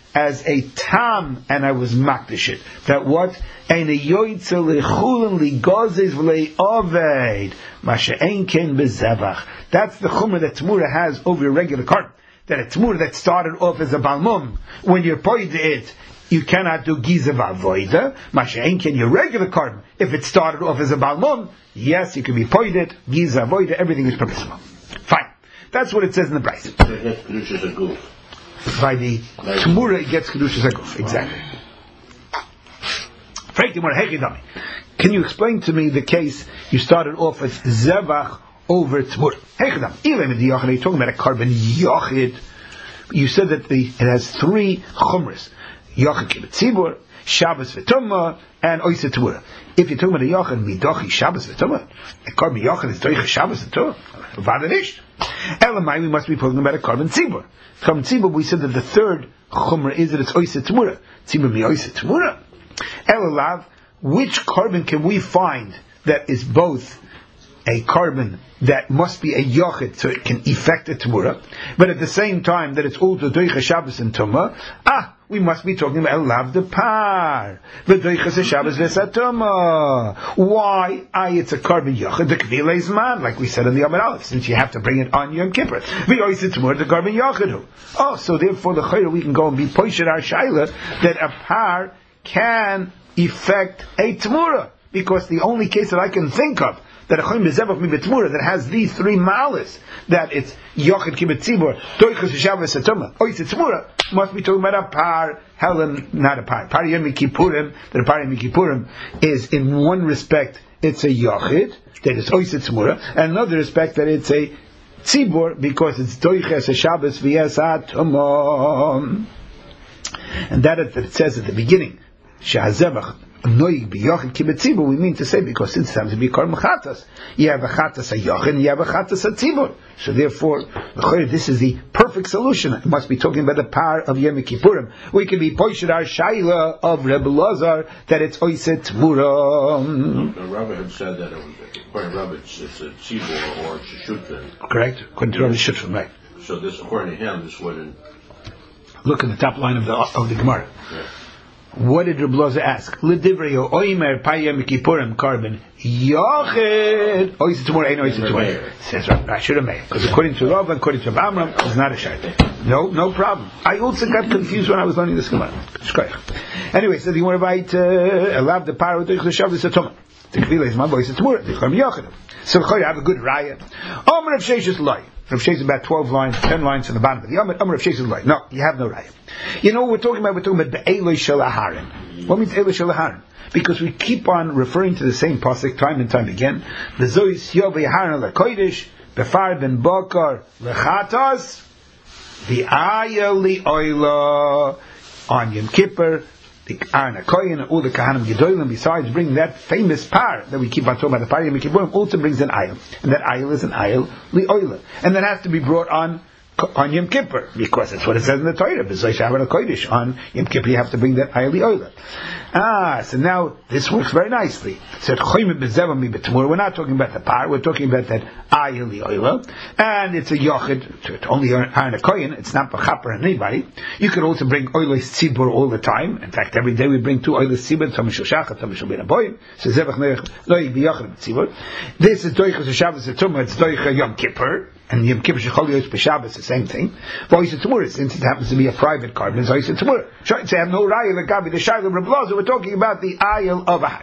as a tam, and I was makdish it. That what? Ein yoytze lechulin ligozes v'le'oved mashe ein ken bezevach. That's the chumrah that Tmura has over your regular carbon. That a Tmura that started off as a balmum, when you're poid it, you cannot do giza v'avoida. Mashe ein ken your regular carbon. If it started off as a balmum, yes, you can be poid it, giza avoida, everything is permissible. Fine. That's what it says in the price. By the Tmura, it gets Kedushas Aguf. Exactly. Can you explain to me the case you started off with Zevach over Tmura? Hechidam. You're talking about a carbon Yochid. You said that the, it has three Chumras. Yochid Kibbutz Tzibur, Shabbos V'Tumah, and Oiseh Tmura. If you're talking about a Yochid Midochi Shabbos V'Tumah, a carbon Yochid is Doicha Shabbos V'Tumah. Vadanish. Elamai, we must be talking about a carbon Tzibur. Carbon Tzibur, we said that the third Chumra is that it's Oiseh Tmura. Tzibur mi Oiseh Tmura. Elalav, which carbon can we find that is both a carbon that must be a yochid, so it can effect a Tmura, but at the same time that it's also Doicha Shabbos and Tumah? Ah, we must be talking about Elav the Par, the Doicha Shabbos Vesatuma. Why? Ah, it's a carbon yochid, the Kvilei Zman, like we said in the Amar Aleph, since you have to bring it on Yom Kippur. The Oiseh Tmura, the carbon yochid. Oh, so therefore the Chayra we can go and be Poishet our Shaila that a Par can effect a Tmura, because the only case that I can think of that a Chayim Bezevach Mi B'Tmura that has these three malas, that it's Yochid Kibbutz Tzibur, Doichas Shabbos Satuma, Oiseh Tmura, must be talking about a Par Helen, not a Par, Par Yom Kippurim, that a Par Yom Kippurim is in one respect it's a Yochid, that is Oiseh Tmura, and another respect that it's a Tzibur, because it's Doichas Shabbos V'Yasatuma. And that it says at the beginning, Shehazevach Noig B'Yochid Kibbutz Tzibur, we mean to say because since times it be called Mechatas, you have a Chatas a Yochid, you have a Chatas a Tzibur. So therefore, this is the perfect solution. It must be talking about the power of Yom Kippurim. We can be Poishet our Shaila of Rebbe Lazar that it's Oiseh Tmura. Rabbi had said that it was, according to Rabbi, it's, it's a Tzibur or it's a Shutfin. Correct? According to Rabbi Shutfin, right. So this, according to him, this wouldn't. Look at the top line of the of the Gemara. Yeah. What did Reb Loza ask? L'divrei oimer payem kippurim carbon yochid oiseh tmura ein oiseh tmura. Says Rav, I should have made because according to Rav, according to Rav Amram, it's not a shayla. No, no problem. I also got confused when I was learning this Gemara. Anyway, so the Gemara write alav the power of the Shabbos Satoma. The Kvila is my voice. It's more. The Chayim Yochid. So Chayim have a good raya. Omer of Sheish is loy. Rav Sheish is about twelve lines, ten lines to the bottom of the Omer. Omer of Sheish is loy. No, you have no raya. You know what we're talking about? We're talking about the Eloi Shel Aharon. What means Eloi Shel Aharon? Because we keep on referring to the same pasuk time and time again. The Zois Yovei Aharon LeKodesh, Befar Ben Bakar LeChatas, the Aya Li'oila on Yom Kippur. The Aaron HaKoyin and all the Kahanim Gedolim, besides bringing that famous par that we keep on talking about, the par Yom Kippurim, also brings an ayil, and that ayil is an ayil li'oila, and that has to be brought on on Yom Kippur, because that's what it says in the Torah. B'zoi Shabbat HaKodesh, on Yom Kippur you have to bring that ayil li'oila. Ah, so now this works very nicely. So we're not talking about the par, we're talking about that ayil li'oila, and it's a yochid, it's only Aaron HaKoyin, it's not b'chaper anybody. You could also bring oilos tzibur all the time. In fact, every day we bring two oilos tzibur, Tom Shel Shachar, Tom Shel Ben Aboyim, so zevach noich b'yochid b'tzibur. This is doichas Shabbos Tumah, it's doichas Yom Kippur, and Yom Kippur Shechol Yosh b'Shabbos, the same thing. Oiseh Tmura, since it happens to be a private carbon, it's Oiseh Tmura. Say have no raya l'gabi the Shaila Reb Loza. We're talking about the ayil of Ahar.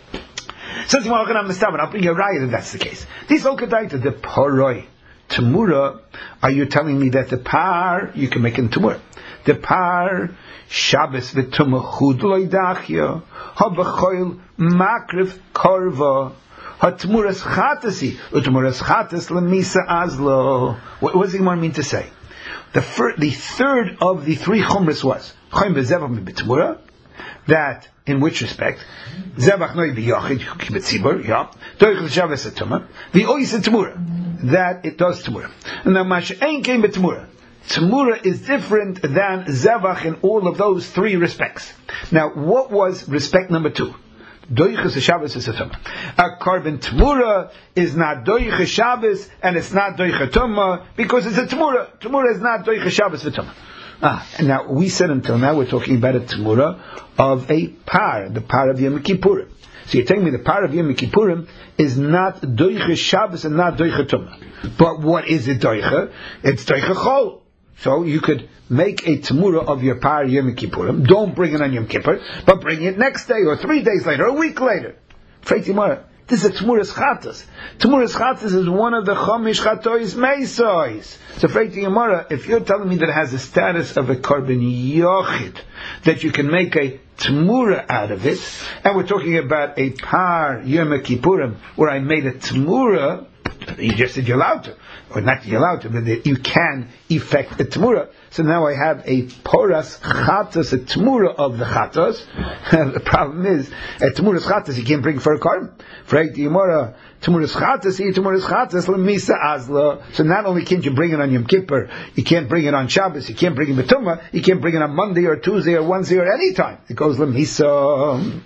Says the Malach Hanan, I'll bring you a raya that that's the case. This okadaita the paroi Tmura. Are you telling me that the par you can make in Tmura? The par Shabbos v'Tumah chud loydachya habachoil makrif korva. Hatmuras chatasi, utmuras chatas lemisa azlo. What does the Gemara mean to say? The fir- the third of the three chumras was chayim bezevach mi b'tmura. That in which respect zevach noi b'yochid kibetzibur, yeah. Doichel Shabbos atuma. The oiseh tmura that it does tmura. And now mash ein came b'tmura. Tmura is different than zevach in all of those three respects. Now, what was respect number two? Doichas Shabbos is a tumah. A carbon tmura is not doichas Shabbos and it's not doichas tumah because it's a tmura. Tmura is not doichas Shabbos v'tumah. Ah, and now we said until now we're talking about a Tamura of a par, the par of Yom Kippurim. So you're telling me the par of Yom Kippurim is not Doiche Shabbos and not Doiche Tumah. But what is it Doiche? It's Doiche Chol. So you could make a Tamura of your par Yom Kippurim. Don't bring it on Yom Kippur, but bring it next day or three days later, or a week later. Freitimara. This is a Tmuras Chatas. Tmuras Chatas is one of the Chomish Chatois Meisois. So, Freiti Yamara, if you're telling me that it has the status of a Korban Yochid, that you can make a Tmura out of it, and we're talking about a Par Yom Kippurim, where I made a Tmura, you just said you're allowed to, or not you're allowed to, but that you can effect a Tmura. So now I have a Poras Chatas, a Tmura of the Chatas. The problem is, a Tmuras Chatas you can't bring for a Korban. Freiti Yamara, Tmuras Chatas, Tmuras Chatas, Lemisa Azla. So not only can't you bring it on Yom Kippur, you can't bring it on Shabbos, you can't bring it B'tumah, you can't bring it on Monday or Tuesday or Wednesday or any time. It goes Lemisa.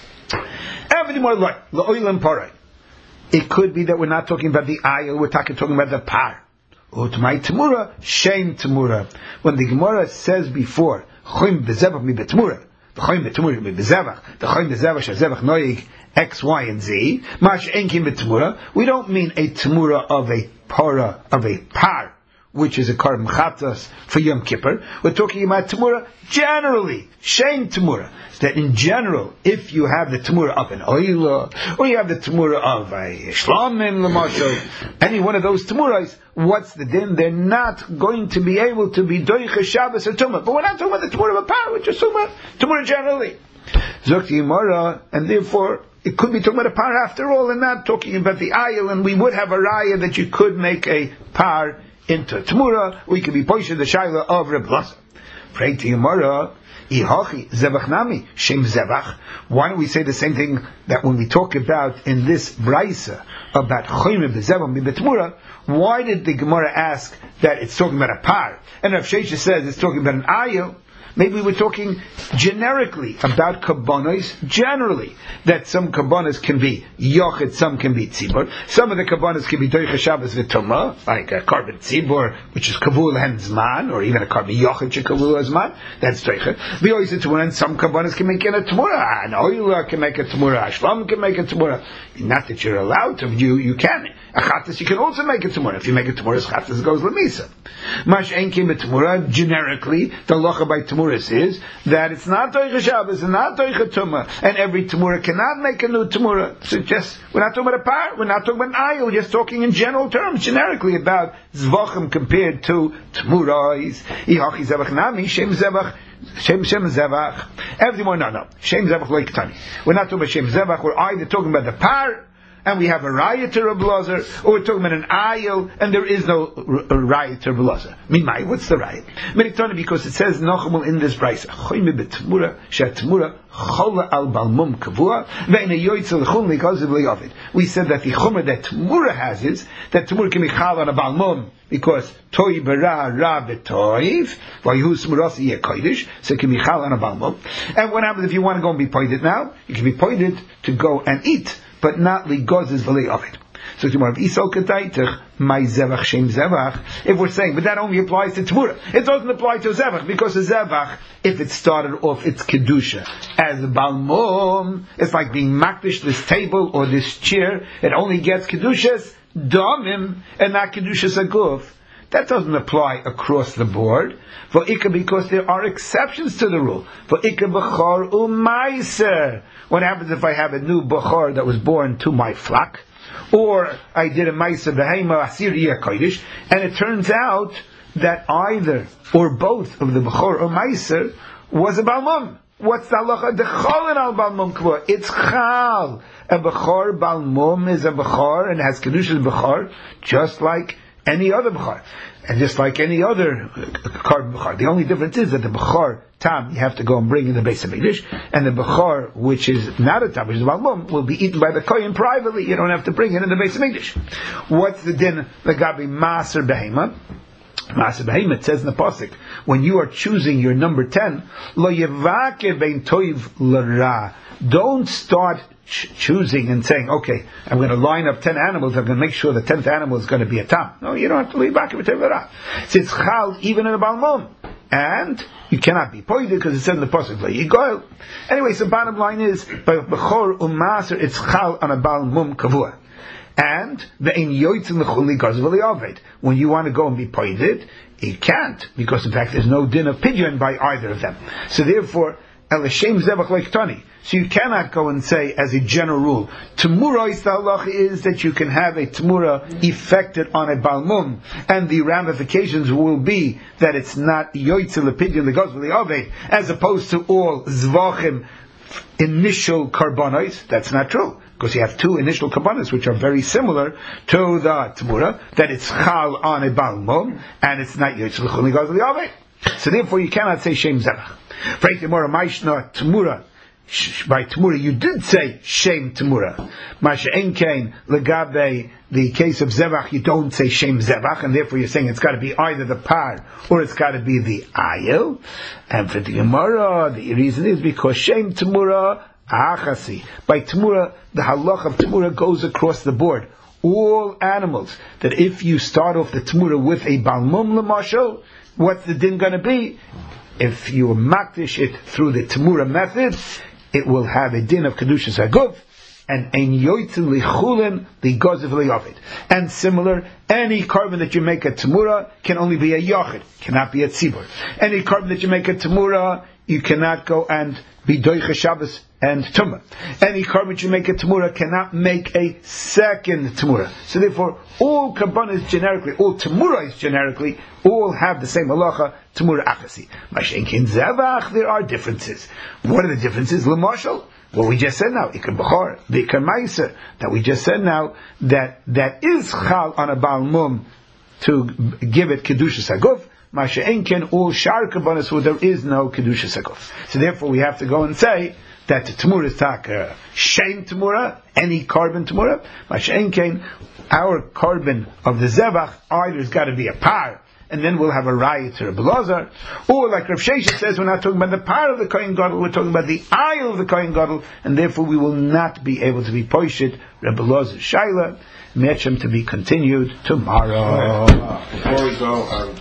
Everything more like L'oilam Paray. It could be that we're not talking about the ayil, we're talking, talking about the par. Utmai Tamura, Shem Tamura. When the Gemara says before, Choim Bezevach mi Betmura, the Choim Betamura mi Bezevach, the Choim Bezevach Shazevach Noig, X, Y, and Z, Mash Enkim Betamura, we don't mean a Tamura of a para, of a par, which is a Korban Chatas for Yom Kippur. We're talking about Tamura generally, Shem Tamura. So that in general, if you have the Tamura of an Oila, or you have the Tamura of a Shlamim, Lamashal, any one of those Tamuras, what's the din? They're not going to be able to be Doicha Shabbos or Tumah. But we're not talking about the Tamura of a Par, we're just talking about Tamura generally. Zokti Yimara, and therefore, it could be talking about a par after all, and not talking about the ayil, and we would have a raya that you could make a par into Tmura, we could be poished the shaila of Reb Elazar. Freiti Yamara, Ihachi, Zevach Nami, Shem Zevach. Why don't we say the same thing that when we talk about in this Braisa about Choyme Bezevach Mibetmura, why did the Gemara ask that it's talking about a par? And Rav Shesha says it's talking about an ayil. Maybe we're talking generically about kabbanos, generally, that some kabbanos can be yochid, some can be tzibur. Some of the kabbanos can be doicha Shabbos v'tumah, like a Korban tzibur, which is kavul and zman, or even a Korban yochid shekavul zman, that's doicha. The ois tzibur, and some kabbanos can make it a tmura, an oila can make a tmura, a shlam can make a tmura. Not that you're allowed to, you, you can. A chatas, you can also make a tmura. If you make a tmura, chatas goes lemisa. Mash enkim a tmura, generically, the locha by tmura is that it's not Doicha Shabbos and not Doicha Tumah, and every Tamura cannot make a new Tamura. So just, we're not talking about a par, we're not talking about an ayil, we're just talking in general terms, generically about Zvachim compared to Tamurais. Ihachi Zevach Nami, Shem Zevach, Shem Shem Zevach. Everything more, no, no. Shem Zevach Loiktani. We're not talking about Shem Zevach, we're either talking about the par, and we have a raya to Reb Elazar, or we're talking about an ayil, and there is no r- raya to Reb Elazar. Mimai, what's the raya? Meritoni, because it says Nochumul in this brayse, Choyme betmura, she'atmura chola al balmum kavua, ve'ina yoytzel chum likaziv liyavid. We said that the chumra that tmura has is that tmura can be chal on a balmum, because toy bara ra betoiv, vayhu smurasi ye kodesh, so it can be chal on a balmum. And what happens if you want to go and be pointed now? You can be pointed to go and eat, but not ligozes v'lei of it. So tomorrow, isol kataitach my zevach shem zevach. If we're saying, but that only applies to tmura. It doesn't apply to zevach because a zevach, if it started off its kedusha as a balmum, it's like being makdish this table or this chair. It only gets kedushas domim and not kedushas aguf. That doesn't apply across the board. For ikka, because there are exceptions to the rule. For ikka b'chor u'maiser. What happens if I have a new b'chor that was born to my flock? Or I did a maiser b'heima asiriya kodesh, and it turns out that either or both of the b'chor or maiser was a balmum. What's the halacha? The cholin al balmum kva. It's chal. A b'chor balmum is a b'chor and has kedushas b'chor, just like any other b'chor, and just like any other Korban b'chor. The only difference is that the b'chor tam you have to go and bring in the Beis Hamikdash, and the b'chor which is not a tam, which is a balmum, will be eaten by the kohen privately. You don't have to bring it in the Beis Hamikdash. What's the din? The gabi maser behema. Maser behema, it says in the pasuk, when you are choosing your number ten, lo yevake bein toiv l'ra. Don't start ch- choosing and saying, okay, I'm going to line up ten animals, I'm going to make sure the tenth animal is going to be a tam. No, you don't have to leave back if it's a ra. It's chal even in a balmum. and you cannot be poided because it says in the pasuk Vayigoel. Anyway, so bottom line is by bechor umaser it's chal on a bal mum kavua. And the ein yoytzin lechuli gazav li'aved. When you want to go and be poided, you can't, because in fact there's no din of pidyon by either of them. So therefore, elashem zevach leiktani. So you cannot go and say, as a general rule, Tamura is the halacha is that you can have a Tamura effected on a Balmum, and the ramifications will be that it's not Yoitze Lepidyon that goes with the Ave, as opposed to all Zvachim initial Karbonos. That's not true, because you have two initial Karbonos which are very similar to the Tamura, that it's Chal on a Balmum, and it's not Yoitze Lepidyon that goes with the Ave. So therefore you cannot say Shem Zevach. Break the Mora Maishna Tamura. By Tamura, you did say Shem Tamura. Masha Enkain Legabe, the case of Zevach, you don't say Shem Zevach, and therefore you're saying it's got to be either the par or it's got to be the ayil. And for the Gemara, the reason is because Shem Tamura Achasi. By Tamura, the halach of Tamura goes across the board. All animals, that if you start off the Tamura with a Balmum Lamashal, what's the din going to be? If you makdish it through the Tamura method, it will have a din of Kedushas Haguf, and ein yoitzin lichulin the gozav liyavid. And similar, any carbon that you make a Tamura can only be a Yachid, cannot be a Tzibur. Any carbon that you make a Tamura, you cannot go and be Doicha Shabbos and Tumah. Any carbon that you make a Tamura cannot make a second Tamura. So therefore, all Karbanos generically, all Tamurais generically, all have the same halacha, Tamura Achasi. Mashenkin Zevach, there are differences. What are the differences? L'mashal, what we just said now, Ikar Bechor, the Ikar Meiser, that we just said now, that, that is Chal on a Baal Mum to give it Kedushas Haguf. Masha Enken, all Shar Karbanos, where there is no Kedushas Haguf. So therefore we have to go and say that the Tamura is taka Shem Tamura, any carbon Tamura. Masha Enken, our carbon of the Zevach, either has got to be a par, and then we'll have a riot to Rebbe Lazar, or like Rav Shesha says, we're not talking about the par of the Kohen Gadol, we're talking about the aisle of the Kohen Gadol, and therefore we will not be able to be poishit Rebbe Lazar Shaila. Metchem to be continued tomorrow. Before we go, um